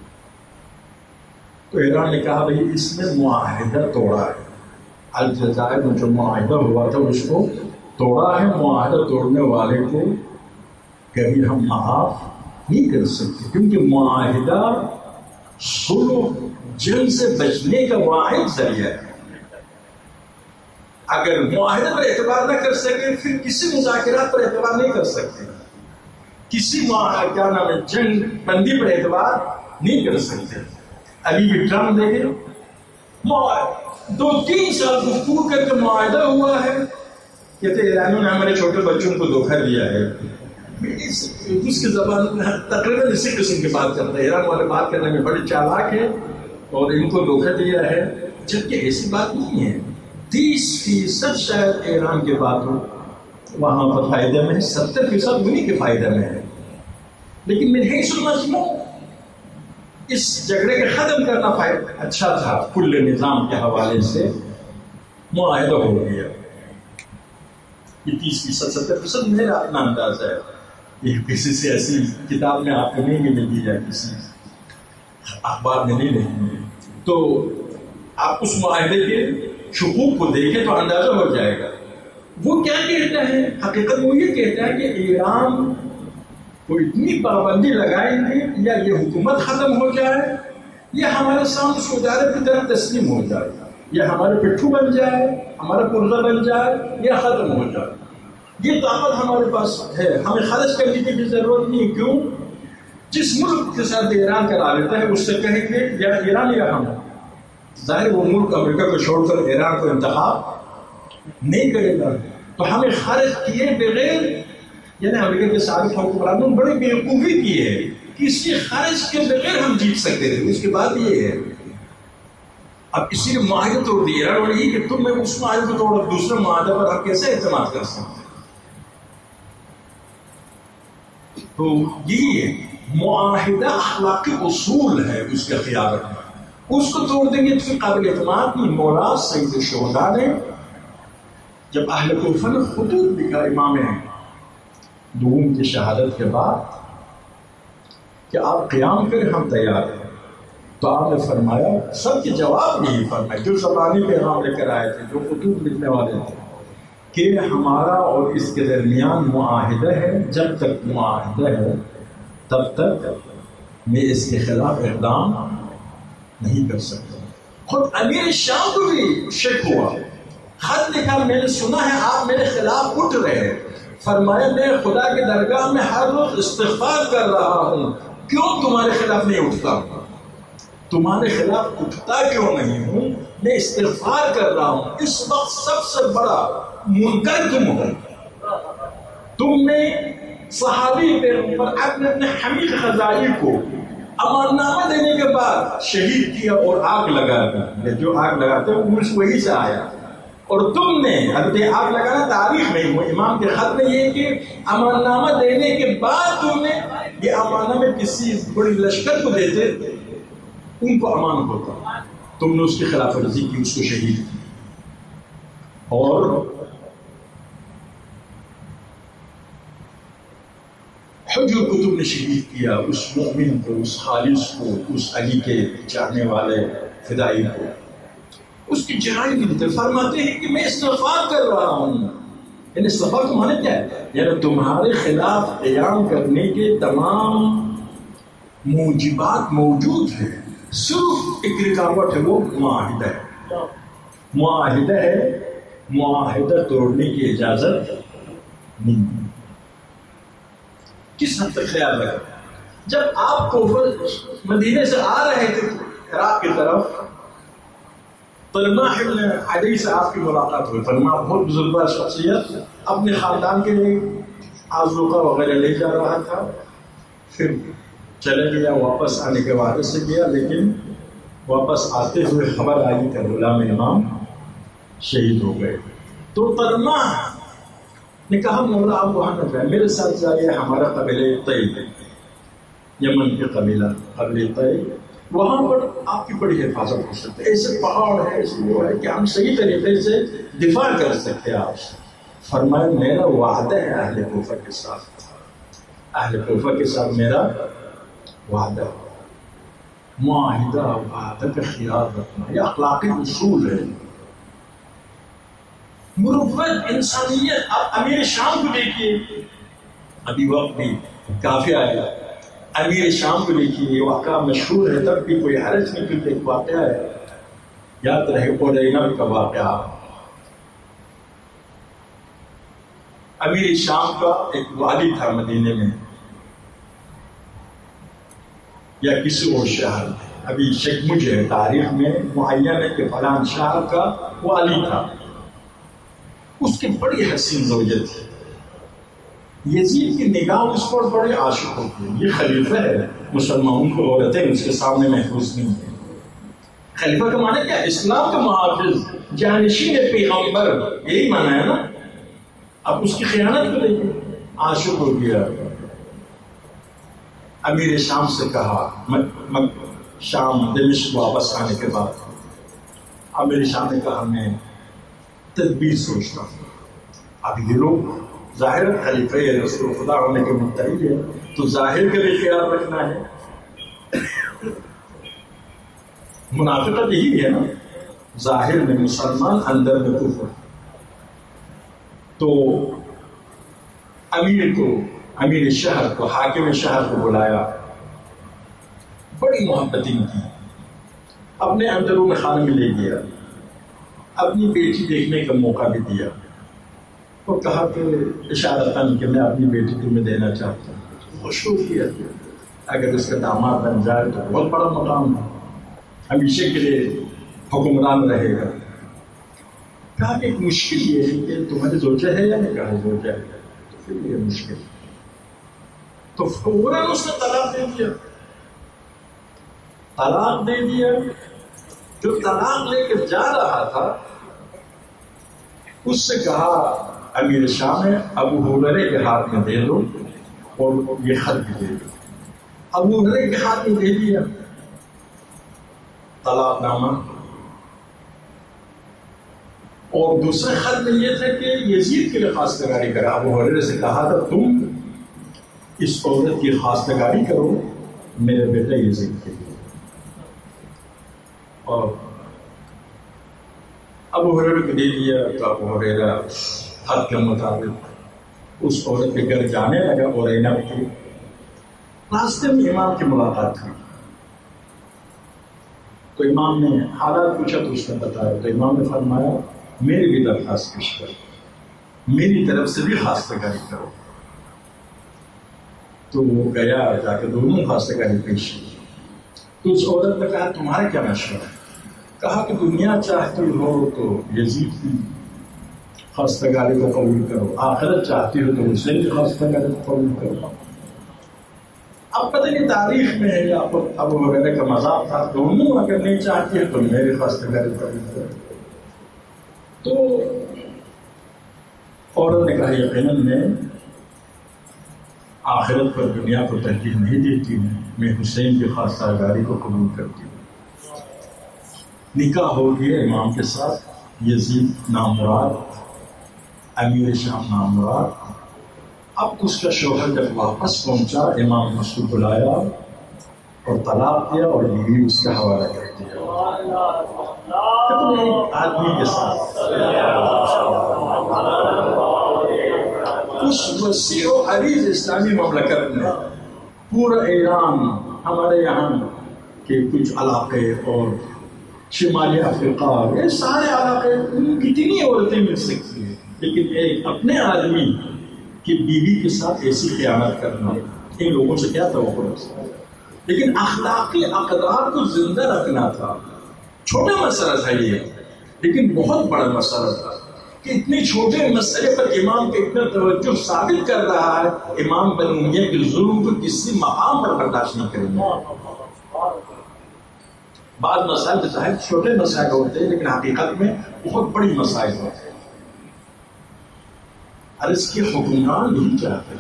تو ایران نے کہا بھائی اس نے معاہدہ توڑا ہے، الجزائر میں جو معاہدہ ہوا تھا اس کو توڑا ہے. معاہدہ توڑنے والے کو کبھی ہم معاف نہیں کر سکتے، کیونکہ معاہدہ صلح جنگ سے بچنے کا واحد ذریعہ ہے. اگر معاہدے پر اعتبار نہ کر سکے پھر کسی مذاکرات پر اعتبار نہیں کر سکتے، کسی معاہدہ کیا نام ہے جنگ بندی پر اعتبار نہیں کر سکتے. ابھی بھی ٹرمپ دیکھے دو تین سال گفتگو کر کے معاہدہ ہوا ہے، کہتے ایرانیوں نے ہمارے چھوٹے بچوں کو دھوکہ دیا ہے. اس کی زبان تقریباً اسی قسم کی بات کرتا ہے. ایران والے بات کرنے میں بڑے چالاک ہے اور ان کو دھوکہ دیا ہے، جبکہ ایسی بات نہیں ہے. تیس فیصد شاید ایران کے باتوں وہاں پر فائدہ میں ہے، ستر فیصد انہیں کے فائدہ میں ہے. لیکن میں نہیں سننا سنو اس جھگڑے کے ختم کرنا اچھا تھا، کل نظام کے حوالے سے معاہدہ ہو گیا. یہ تیس فیصد ستر فیصد میرا اپنا انداز ہے، یہ کسی سے ایسی کتاب میں آپ کو نہیں ملے گی یا کسی اخبار میں نہیں لکھی. تو آپ اس معاہدے کے شقوق کو دیکھیں تو اندازہ ہو جائے گا. وہ کیا کہتا ہے؟ حقیقت وہ یہ کہتا ہے کہ ایران کو اتنی پابندی لگائیں گے یا یہ حکومت ختم ہو جائے یا ہمارے سامنے سعودی عرب کی طرف تسلیم ہو جائے، یا ہمارے پٹھو بن جائے، ہمارا پرزہ بن جائے یا ختم ہو جائے. یہ طاقت ہمارے پاس ہے، ہمیں خرچ کرنے کی بھی ضرورت نہیں. کیوں؟ جس ملک کے ساتھ ایران کرا لیتا ہے اس سے کہیں گے یا ایران یا ہم. ظاہر وہ ملک امریکہ کو چھوڑ کر ایران کو انتخاب نہیں کرے گا. تو ہمیں خرچ کیے بغیر، یعنی امریکہ کے سابق حکمرانوں نے بڑی بیوقوفی کی ہے کہ اس کے خرچ کے بغیر ہم جیت سکتے تھے. اس کے بعد یہ ہے اب اسی نے معاہدہ توڑ دیا ایران، اور یہ کہ تم نے اس معاہدے کو توڑا، دوسرے معاہدے پر ہم کیسے اعتماد کر سکتے ہیں؟ تو یہی ہے معاہدہ اخلاقی اصول ہے اس کے خیال میں، اس کو توڑ دیں گے تو قابل اعتماد نہیں. مولا سید الشہداء نے جب اہل کوفہ نے خطوط لکھا امام دوم کی شہادت کے بعد کہ آپ قیام کریں ہم تیار ہیں، تو آپ نے فرمایا، سب کے جواب یہی فرمایا جو زبانی پیغام لے کر آئے تھے، جو خطوط لکھنے والے تھے، کہ ہمارا اور اس کے درمیان معاہدہ ہے، جب تک معاہدہ ہے تب تک میں اس کے خلاف اقدام نہیں کر سکتا. خود امیر شام کو بھی شک ہوا، خط لکھا، میں نے سنا ہے آپ میرے خلاف اٹھ رہے ہیں. فرمایا میں خدا کے درگاہ میں ہر روز استغفار کر رہا ہوں، کیوں تمہارے خلاف نہیں اٹھتا ہوں؟ تمہارے خلاف اٹھتا کیوں نہیں ہوں؟ میں استغفار کر رہا ہوں. اس وقت سب سے بڑا منکر تم ہو. تم نے صحابی پیغمبر اپنے اپنے حمید خزائی کو امان نامہ دینے کے بعد شہید کیا اور آگ لگا دی. جو آگ لگاتے ہیں وہ وہی سے آیا، اور تم نے حضرت آگ لگانا تاریخ نہیں ہوا. امام کے خط میں یہ کہ امان نامہ دینے کے بعد تم نے یہ امان نامہ کسی بڑی لشکر کو دیتے، ان کو امان ہوتا، تم نے اس کی خلاف ورزی کی، اس کو شہید کی. اور حجر کو تم نے شہید کیا، اس مومن کو، اس خالص کو، اس علی کے چاہنے والے فدائی کو. اس کی جرائم کی فرماتے ہیں کہ میں استغفار کر رہا ہوں. یعنی استغفار تو مانے کیا ہے؟ یعنی تمہارے خلاف قیام کرنے کے تمام موجبات موجود ہیں، صرف ایک رکاوٹ ہے، وہ معاہدہ ہے. معاہدہ ہے، معاہدہ توڑنے کی اجازت نہیں. کس حد تک خیال رکھا؟ جب آپ کو مدینے سے آ رہے تھے عراق کی طرف، طلحہ ابن عدی سے آپ کی ملاقات ہوئی. طلحہ بہت بزرگوار شخصیت، اپنے خاندان کے لیے آذوقہ وغیرہ لے جا رہا تھا، پھر چلے گیا، واپس آنے کے وعدے سے گیا، لیکن واپس آتے ہوئے خبر آئی کہ غلام امام شہید ہو گئے. تو طلحہ نے کہا مولا آپ وہاں نہ جائیں، میرے ساتھ جائیے، ہمارا قبیلہ طیب، یمن کے قبیلہ قبیلہ طیب، وہاں پر آپ کی بڑی حفاظت ہو سکتے. ایسے پہاڑ ہے، ایسے وہ ہے کہ ہم صحیح طریقے سے دفاع کر سکتے ہیں آپ سے. فرمایا میرا وعدہ ہے اہل کوفہ کے ساتھ، اہل کوفہ کے ساتھ میرا وعدہ. معاہدہ وعدہ کا خیال رکھنا یہ اخلاقی اصول ہے. مروت، انسانیت. آپ امیر شام کو دیکھیے، ابھی وقت بھی کافی آئے گا. امیر شام کو دیکھیے، یہ واقعہ مشہور ہے، تب بھی کوئی حرج نہیں، کیونکہ ایک واقعہ ہے، یاد رہے حنین کا واقعہ. امیر شام کا ایک والی تھا مدینے میں یا کسی اور شہر میں، ابھی شک مجھے تاریخ میں معین ہے کہ فلان شہر کا والی تھا. اس کی بڑی حسین زوجت تھی. یزید کی نگاہ اس پر بڑے عاشق ہوتی ہے. یہ خلیفہ ہے، مسلمانوں کو عورتیں اس کے سامنے محفوظ نہیں ہیں. خلیفہ کا معنی کیا ہے؟ اسلام کا محافظ، جانشین پیغمبر، یہی معنی ہے نا. اب اس کی خیانت کو دیکھیں، عاشق ہو گیا. امیر شام سے کہا شام دمشق واپس آنے کے بعد امیر شام نے کہا میں تدبیر سوچتا ہوں. اب یہ لوگ ظاہر خلیفہ رسول خدا ہونے کے متحد ہے تو ظاہر کا بھی خیال رکھنا ہے. منافقت یہی ہے نا، ظاہر میں مسلمان اندر میں کفر. تو امیر کو، امیر شہر کو، حاکم شہر کو بلایا، بڑی محبتیں کی، اپنے اندرون خانے میں لے گیا، اپنی بیٹی دیکھنے کا موقع بھی دیا اور کہا کہ اشارتاً کہ میں اپنی بیٹی تمہیں دینا چاہتا ہوں. خوش ہو گیا، اگر اس کا داماد بن جائے تو بہت بڑا مقام ہے، ہمیشہ کے لیے حکمران رہے گا. کہا کہ ایک مشکل یہ ہے کہ تمہارے زوجہ ہے یا نہیں؟ کہا زوجہ ہے. تو پھر یہ مشکل، تو فوراً اس نے طلاق دے دیا. طلاق دے دیا. جو طلاق لے کے جا رہا تھا اس سے کہا امیر شام ہے ابو ہریرہ کے ہاتھ میں دے دو اور یہ خط بھی دے دو. ابو ہریرہ کے ہاتھ میں دے دیا طلاق نامہ. اور دوسرے خط میں یہ تھا کہ یزید کے لیے خواستگاری کرا. ابو ہریرہ سے کہا تھا تم اس عورت کی خواستگاری کرو میرے بیٹے یزید کے لیے. اور ابو ہریرہ کو دے دیا. تو ابو ہریرہ خط کے مطابق اس عورت کے گھر جانے لگا اور اینب کی راستے میں امام کی ملاقات ہوئی. تو امام نے حالات پوچھا تو اس نے بتایا. تو امام نے فرمایا میری بھی درخواست پیش کرو، میری طرف سے بھی خواستگاری کرو. تو وہ گیا، جا کے دونوں خواستگاری پیش کی. تو اس عورت نے کہا تمہارا کیا مشورہ ہے؟ کہا کہ دنیا چاہتی ہو تو یزید کی خواستگاری کو قبول کرو، آخرت چاہتی ہو تو حسین کی خواستگاری کو قبول کرو. اب پتہ نہیں تاریخ میں ہے یا ابو ہریرہ کا مذاق تھا، دونوں اگر نہیں چاہتی ہے تو میری خواستگاری قبول کرو. تو عورت نے کہا یقیناً میں آخرت پر دنیا کو ترجیح نہیں دیتی ہوں، میں حسین کی خواستگاری کو قبول کرتی ہوں. نکاح ہو گیا امام کے ساتھ. یزید نام مراد، امیر شام نام مراد. اب اس کا شوہر جب واپس پہنچا امام نے اس کو بلایا اور طلاق دیا اور بیوی اس کا حوالہ کر دیا. کتنے آدمی کے ساتھ اس وسیع و عریض اسلامی مملکت میں پورا ایران، ہمارے یہاں کے کچھ علاقے اور شمالی افریقہ، یہ سارے علاقے کتنی عورتیں مل سکتی ہیں، لیکن ایک اپنے آدمی کی بیوی کے ساتھ ایسی خیانت کرنا ان لوگوں سے کیا توقع ہے؟ لیکن اخلاقی اقدار کو زندہ رکھنا تھا. چھوٹا مسئلہ تھا یہ، لیکن بہت بڑا مسئلہ تھا کہ اتنے چھوٹے مسئلے پر امام کا اتنا توجہ ثابت کر رہا ہے. امام بنو امیہ کے ظلم کو کسی مقام پر برداشت نہیں کریں گے. بعض مسائل کے ظاہر چھوٹے مسائل ہوتے ہیں لیکن حقیقت میں بہت بڑی مسائل ہوتے ہیں. عرض کے حکمران نہیں چاہتے،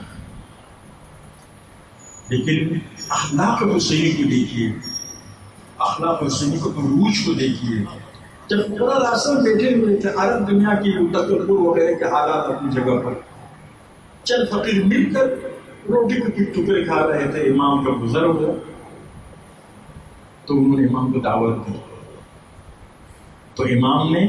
لیکن اخلاق حسینی کو دیکھیے، اخلاق حسینی کو عروج کو دیکھیے. جب پورا راستہ بیٹھے ہوئے تھے، عرب دنیا کی تکبر وغیرہ کے حالات اپنی جگہ پر، چند فقیر مل کر روٹی کے ٹکڑے کھا رہے تھے. امام کا گزر ہوا تو انہوں نے امام کو دعوت دی. تو امام نے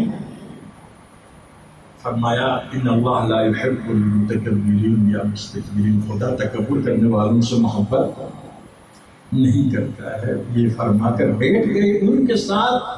فرمایا ان اللہ لا يحب المتکبرین یا مستکبرین، خدا تکبر کرنے والوں سے محبت نہیں کرتا ہے. یہ فرما کر بیٹھ گئے. ان کے ساتھ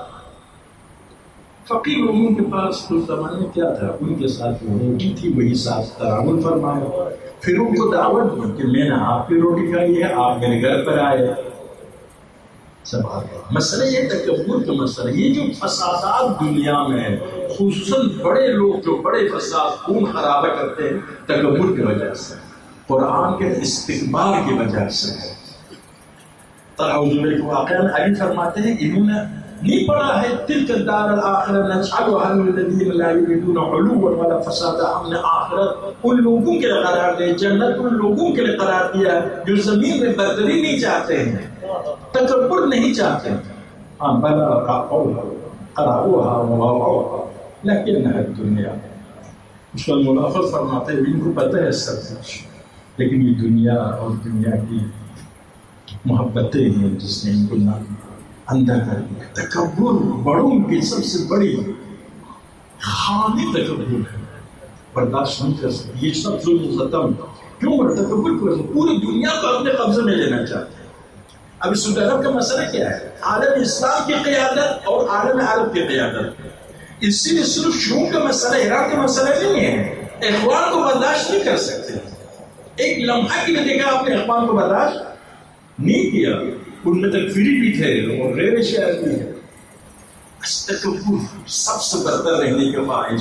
فقیر لوگوں کے پاس اس زمانے میں کیا تھا، ان کے ساتھ وہ روٹی تھی وہی ساتھ تعاون فرمایا. پھر ان کو دعوت دی کہ میں نے آپ کی روٹی کھائی ہے، آپ میرے گھر پر آئے. سب آ گیا. مسئلہ یہ تکبر کا مسئلہ، یہ جو فسادات دنیا میں ہے، خصوصاً بڑے لوگ جو بڑے فساد خون خرابہ کرتے ہیں، تکبر کی وجہ سے، قرآن کے استکبار کی وجہ سے ہے. طلحہ زبیر کے واقعہ میں علی فرماتے ہیں انہوں نے نہیں پڑھا ہے تلک الدار الآخرہ نجعلها للذین لا یریدون علوا ولا فسادا. ہم نے آخرت ان لوگوں کے لیے قرار دی، جنت ان لوگوں کے لیے قرار دیا ہے جو زمین میں برتری نہیں چاہتے ہیں. تکبر نہیں چاہتے. ہاں بلا قرأوها ووضعوها لكنها الدنیا. اس کا منافع فرماتے ہیں ان کو پتہ ہے سب کچھ، لیکن یہ دنیا اور دنیا کی محبتیں ہیں جس نے ان کو نہ اندھا کر دیا. تکبر بڑوں کی سب سے بڑی خامی تکبر ہے، برداشت نہیں کر سکتے. یہ سب ظلم و ستم کیوں ہے؟ تکبر کو پوری دنیا کو اپنے قبضے میں لینا چاہتے ہیں. اب سعودی عرب کا مسئلہ کیا ہے؟ عالم اسلام کی قیادت اور عالم عرب کی قیادت. اسی لیے صرف شیوع کا مسئلہ، ایران کا مسئلہ نہیں ہے. اخوان کو برداشت نہیں کر سکتے. ایک لمحہ کے لیے دیکھا آپ نے اخوان کو برداشت نہیں کیا. ان میں تکفیری بھی تھے اور غیر شہر بھی ہے. تکبر سب سے برتر رہنے کے خواہش،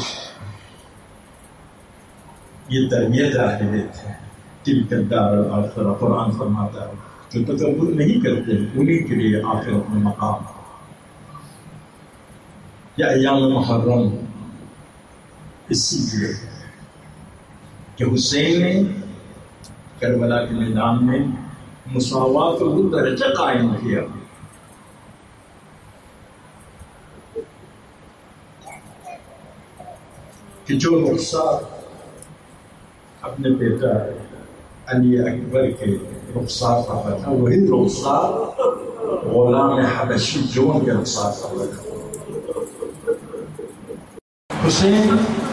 یہ تربیت اہلیت ہے. تلک الدار الآخرہ، قرآن فرماتا ہے جو تکبر نہیں کرتے انہیں کے لیے آخرت میں مقام. یا ایام محرم اسی لیے کہ حسین نے کربلا کے میدان میں مساوات کو وہ درجہ قائم کیا کہ جو رخسار اپنے بیٹا علی اکبر کے رخسار کا تھا وہی رخسار غلام حبشی جون کے رخسار کا تھا. حسین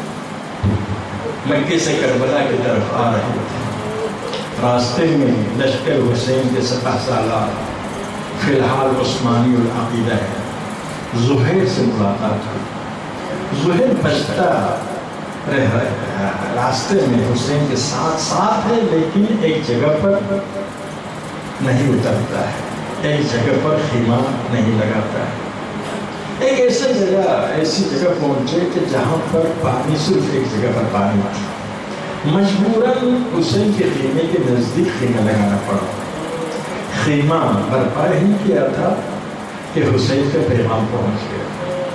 مکے سے کربلا کی طرف آ رہے تھے. راستے میں لشکر حسین کے سپہ سالار فی الحال عثمانی العقیدہ ہے زہیر سے ملاقات ہوئی. زہیر بچتا رہ رہا ہے راستے میں حسین کے ساتھ ساتھ ہے، لیکن ایک جگہ پر نہیں اترتا ہے، ایک جگہ پر خیمہ نہیں لگاتا ہے. ایک ایسا جگہ ایسی جگہ پہنچے کہ جہاں پر پانی صرف ایک جگہ پر پانی تھا. مجبوراً حسین کے خیمے کے نزدیک خیمہ لگانا پڑا. خیمہ برپا ہی کیا تھا کہ حسین کا پیغام پہنچ گیا.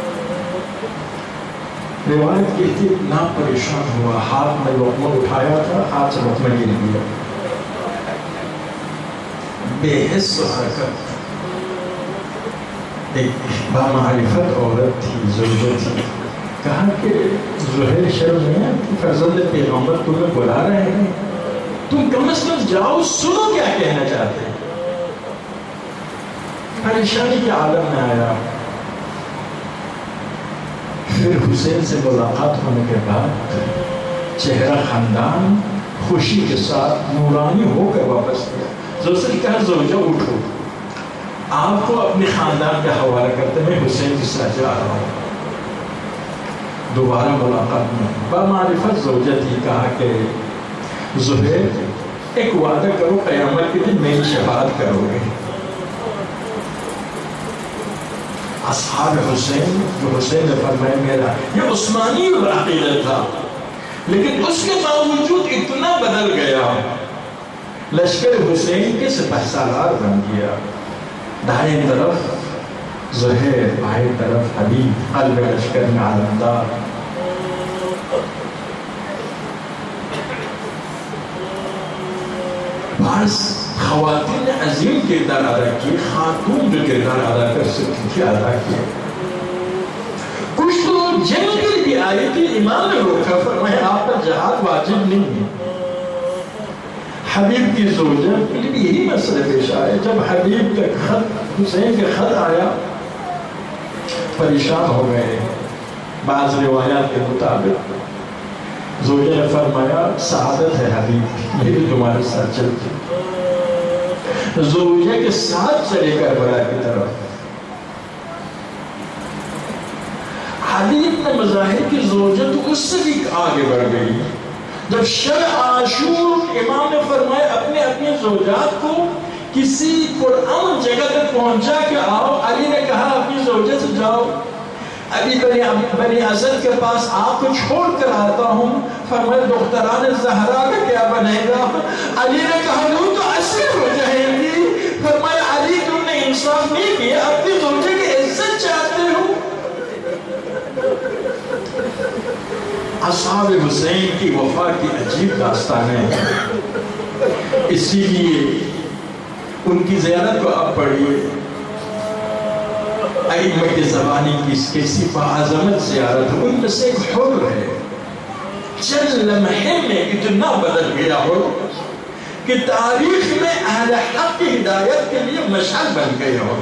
روایت کہتی اتنا پریشان ہوا، ہاتھ میں لقمہ اٹھایا تھا، ہاتھ سے لقمہ گر گیا. بے حس حرکت. ایک بامعرفت عورت تھی، زوجہ تھی. کہا کہ زہیر شرم میں فرزند پیغمبر تمہیں بلا رہے ہیں، تم کم از کم جاؤ سنو کیا کہنا چاہتے ہیں. پریشانی کے عالم میں آیا. پھر حسین سے ملاقات ہونے کے بعد چہرہ خاندان خوشی کے ساتھ نورانی ہو کر واپس گیا. زوجہ نے کہا زوجہ اٹھو، آپ کو اپنے خاندان کا حوالہ کرتے میں حسین کے ساتھ جا رہا ہوں. دوبارہ ملاقات میں بامعرفت زوجہ تھی. کہا کہ زہیر ایک وعدہ کرو قیامت کے دن میری شفاعت کرو گے. اصحاب حسین جو حسین نے فرمایا میرا یہ عثمانی العقیدہ تھا، لیکن اس کے باوجود اتنا بدل گیا. لشکر حسین کے سپہ سالار بن گیا. دائیں طرف زہیر، بائیں طرف حبیب، قلب لشکر میں عالمدار. بعض خواتین نے عظیم کردار ادا کی، خاتون جو کردار ادا کر سکتی تھی ادا کیا. کچھ تو جنگ کے لیے آئی تھی، امام نے روکا، فرمایا آپ پر جہاد واجب نہیں ہے. حبیب کی زوجہ کے لیے یہی مسئلہ پیش آیا. جب حبیب کا خط حسین کا خط آیا پریشان ہو گئے. بعض روایات کے مطابق زوجہ نے فرمایا سعادت ہے حبیب یہ بھی تمہارے ساتھ چلتی. زوجہ کے ساتھ چلے کربلا کی طرف. حبیب نے مظاہر کی زوجہ تو اس سے بھی آگے بڑھ گئی. جب شب عاشور امام نے فرمایا اپنے اپنے زوجات کو کسی پرامن جگہ تک پہنچا کے آؤ. علی نے کہا اپنی زوجہ سے جاؤ، علی بنی بنی اسد کے پاس آپ کو چھوڑ کر آتا ہوں. فرمایا دختران زہرا کا کیا بنے گا؟ علی نے کہا وہ تو اسیر ہو جائیں گی. فرمایا علی تم نے انصاف نہیں کیا، اپنی زوجہ کی عزت چاہتے ہو. اصحاب حسین کی وفا کی عجیب داستانیں ہیں. اسی لیے ان کی زیارت کو اب پڑھیے، ائمہ کی زبانی کی کیسی باعظمت زیارت، ان میں سے ایک حر ہے چند لمحے میں اتنا بدل گیا ہو کہ تاریخ میں اہل حق کی ہدایت کے لیے مشعل بن گئے ہو۔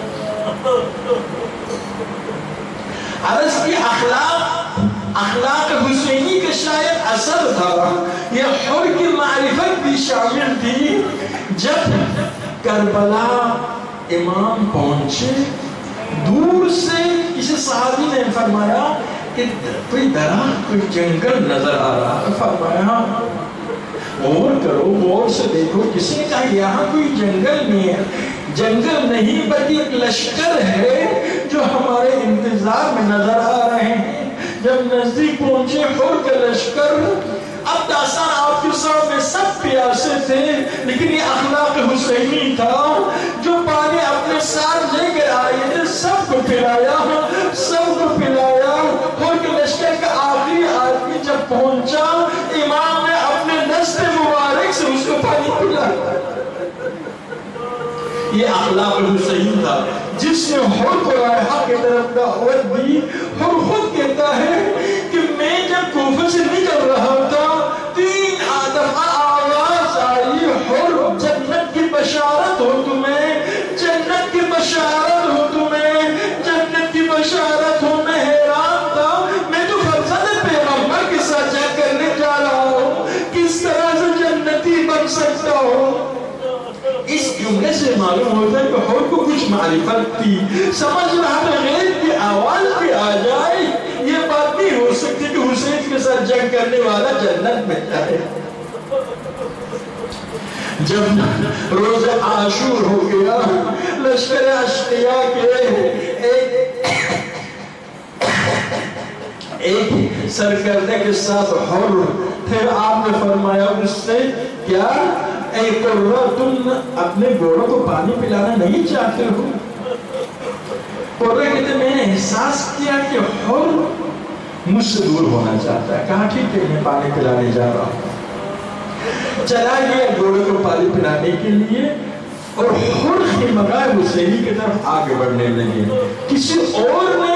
عرض کی اخلاق اخلاق حسینی کے شاید اثر تھا، یہ حر کی معرفت بھی شامل تھی۔ جب کربلا امام پہنچے، دور سے کسی صحابی نے فرمایا کہ کوئی درخت، کوئی جنگل نظر آ رہا ہے، فرمایا غور کرو، غور سے دیکھو۔ کسی نے کہا یہاں کوئی جنگل نہیں ہے، جنگل نہیں بلکہ ایک لشکر ہے جو ہمارے انتظار میں نظر آ رہے ہیں۔ جب نزدیک پہنچے حر کا لشکر، اب داستان آپ کے سامنے، سب پیاسے تھے لیکن یہ اخلاق حسینی تھا، جو پانی اپنے ساتھ لے کر آئے تھے سب کو پلایا، سب کو پلایا۔ حر کے لشکر کا آخری آدمی جب پہنچا، امام نے اپنے دست مبارک سے اس کو پانی پلایا۔ یہ اخلاق حسینی تھا جس نے حر کو رائحہ کی طرف دعوت دی۔ حر خود کہتا ہے کہ میں جب کوفہ سے نکل رہا تھا، تین دفعہ آواز آئی، حر جنت کی بشارت ہو تمہیں، جنت کی بشارت ہو تمہیں، جنت کی بشارت ہو۔ میں حیران تھا، میں تو فرزند پیغمبر کے ساتھ جنگ کرنے جا رہا ہوں، کس طرح سے جنتی بن سکتا ہوں؟ اس جملے سے معلوم ہوتا ہے کہ حر کو کچھ معرفت تھی، سمجھ رہا تھا غیب کی آواز بھی آ جائے یہ بات نہیں ہو سکتی کہ حسین کے ساتھ جنگ کرنے والا جنت میں جائے۔ جب روز عاشور ہو گیا، لشکر اشقیاء کے ایک ایک سرکردے کے ساتھ حر، پھر آپ نے فرمایا اس سے، کیا اے قرہ تم اپنے گھوڑوں کو پانی پلانا نہیں چاہتے ہو؟ قرہ کہتے میں نے احساس کیا کہ حر مجھ سے دور ہونا چاہتا ہے، کہا ٹھیک ہے میں پانی پلانے جا رہا ہوں۔ چلا گیا گھوڑوں کو پانی پلانے کے لیے، اور حر خیمگاہ حسینی کی طرف آگے بڑھنے لگے۔ کسی اور نے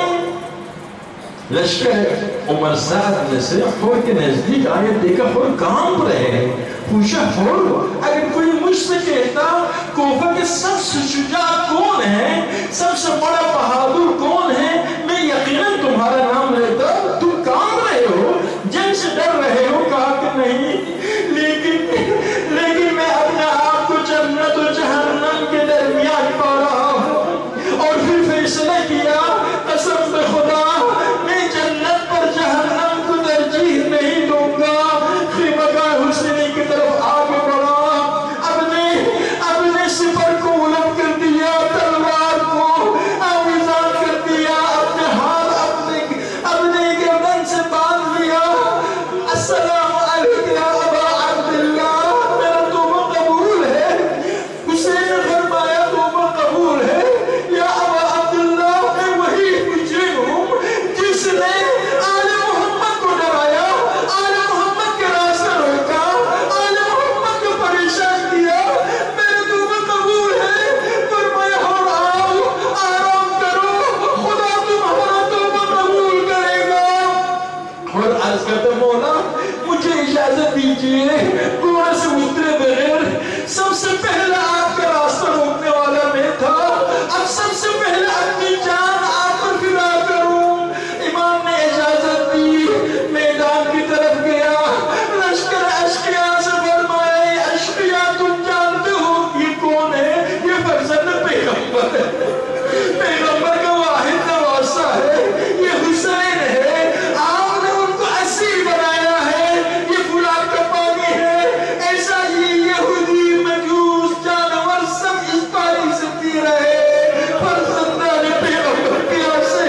لشکر عمر سعد میں سے حر کے نزدیک آئے، دیکھا حر کانپ رہے ہیں، پوچھا حر اگر کوئی مجھ سے کہتا کوفہ کے سب سے شجاع کون ہے، سب سے بڑا بہادر کون ہے، میں یقیناً تمہارا نام لیتا۔ تم کانپ رہے ہو، جنگ سے ڈر رہے ہو؟ کہا کہ نہیں، لیکن لیکن میں اپنے آپ کو جنت و جہنم کے درمیان پا رہا ہوں، اور پھر فیصلہ کیا قسم بے خدا میں جنت پر جہنم کو ترجیح نہیں دوں گا۔ خیمگاہ حسینی کی طرف آگے بڑھا، اپنے اپنے سپر کو الٹ کر دیا، تلوار کو آویزان کر دیا، اپنے ہاتھ اپنے اپنے گردن سے باندھ لیا۔ السلام علیکم یا ابا عبداللہ، میرا توبہ قبول ہے۔ حسین نے فرمایا توبہ قبول ہے یا ابا عبداللہ، میں وہی مجرم ہوں جس نے آل محمد کو ڈرایا، آل محمد کے راستہ روکا، آل محمد کو پریشان کیا۔ میرا توبہ قبول ہے۔ فرمایا اور آؤ، آرام کرو، خدا تمہارا توبہ قبول کرے گا۔ اور عرض کرتے مولا مجھے اجازت دیجئے، گھوڑے سے اترے بغیر سب سے پہلے آپ کا راستہ روکنے والا میں تھا، اب سب سے پہلے اپنی جان آپ پر فدا کروں۔ امام نے اجازت دی، میدان کی طرف گیا، لشکر اشقیاء سے فرمایا اے اشقیاء تم جانتے ہو یہ کون ہے؟ یہ فرزند پیغمبر ہے، پیغمبر کا واحد نواسہ ہے، یہ حسین ہے، آپ نے ان کو اسیر بنایا ہے، یہ گلاب کا پانی ہے، ایسا ہی یہودی مجوس جانور سب اس پانی سے پی رہے، فرزندان پیغمبر پیاسے۔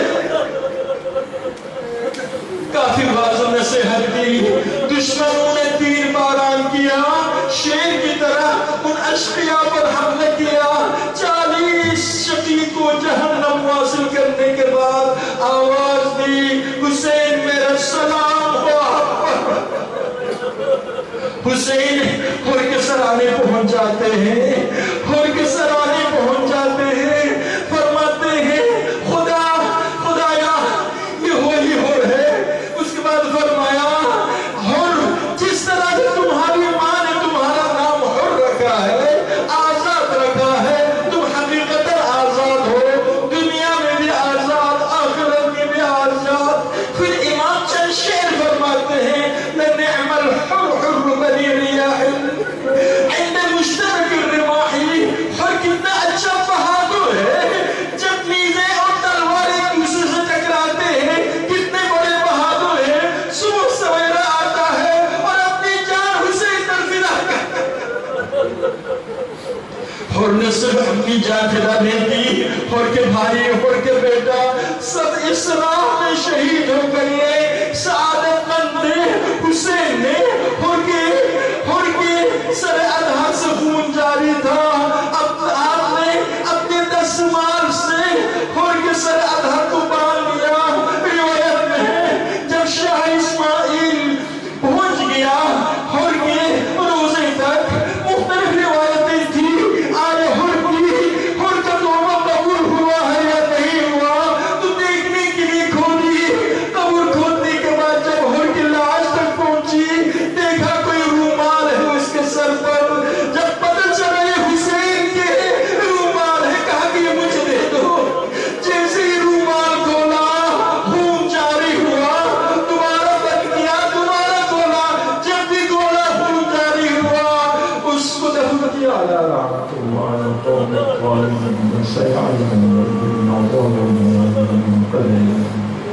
کافی بازوں نے صحت دی، دشمنوں نے تیر باران کیا، شیر کی طرح ان اشقیاء پر حملہ کیا۔ چالیس شقی کو جہنم واصل کرنے کے بعد آواز دی حسین میرا سلام ہو آپ پر۔ حسین حر کے سرانے پہنچ جاتے ہیں، حر کے فرماتے ہیں لَنِعْمَ الْحُرْ حُرُّ بَنِي رِيَاحٍ عِنْدَ مُشْتَرَكِ الرِّمَاحِ. حر کتنا اچھا بہادر ہے، جب نیزیں اور تلوار ایک دوسرے سے ٹکراتے ہیں کتنے بڑے بہادر ہیں. صبح سویرا آتا ہے اور اپنی جان حسین پر فدا کرتا ہے. حر نے صرف اپنی جان فدا نہیں کی، حر کے بھائی، حر کے بیٹا سب اس راہ میں شہید ہو گئے. سعادت مند نے، حسین نے، حر کے حر کے سر ادھا سے خون جاری تھا. اب آپ نے اپنے دستمال سے حر کے سر ادھا کو باندھ دیا. روایت میں ہے جب شاہ اسماعیل پہنچ گیا حر کے روزے تک، مختلف روایتیں تھی آئے حر کی حر کا توبہ قبول ہوا ہے یا نہیں ہوا، تو دیکھنے کے لیے کھولی. قبر کھودنے کے بعد جب حر کی لاش تک پہنچی دیکھا کوئی رومال ہے اس کے سر پر. جب پتہ چلا یہ حسین کے رومال ہے، کہا کہ یہ مجھے دے دو. جیسے ہی رومال کھولا خون جاری ہوا، دوبارہ بند کیا، دوبارہ کھولا، جب بھی کھولا خون جاری ہوا. اس کو دفن کیا. علی رحمت اللہ قوم الظالمین سيعلمون الذين ظلموا منقلبون.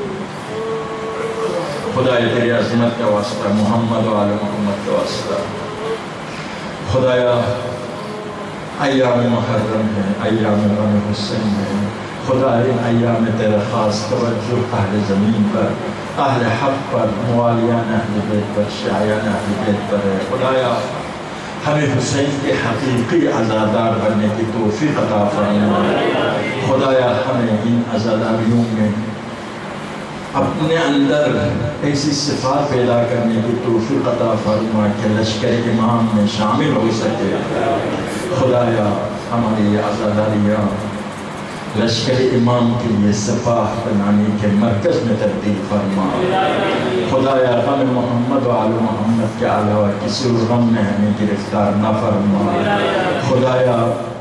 خدایا تیری عظمت کا واسطہ، محمد و آل محمد کا واسطہ، خدایا ایام محرم ہے، ایام غم حسین ہے. خدا ان ایام تیرا خاص توجہ اہل زمین پر، اہل حق پر، موالیان اہل بیت پر، شیعیان اہل بیت پر ہے. خدایا ہمیں حسین کے حقیقی عزادار بننے کی توفیق عطا فرما. خدایا ہمیں ان عزاداریوں میں اپنے اندر ایسی صفات پیدا کرنے کی توفیق عطا فرما کہ لشکر امام میں شامل ہو سکے. خدایا ہماری یہ عزاداریاں لشکر امام کے لیے سپاہ بنانے کے مرکز میں تبدیل فرما. خدایا غم محمد و آل محمد کے علاوہ کسی اور غم میں ہمیں گرفتار نہ فرما. خدایا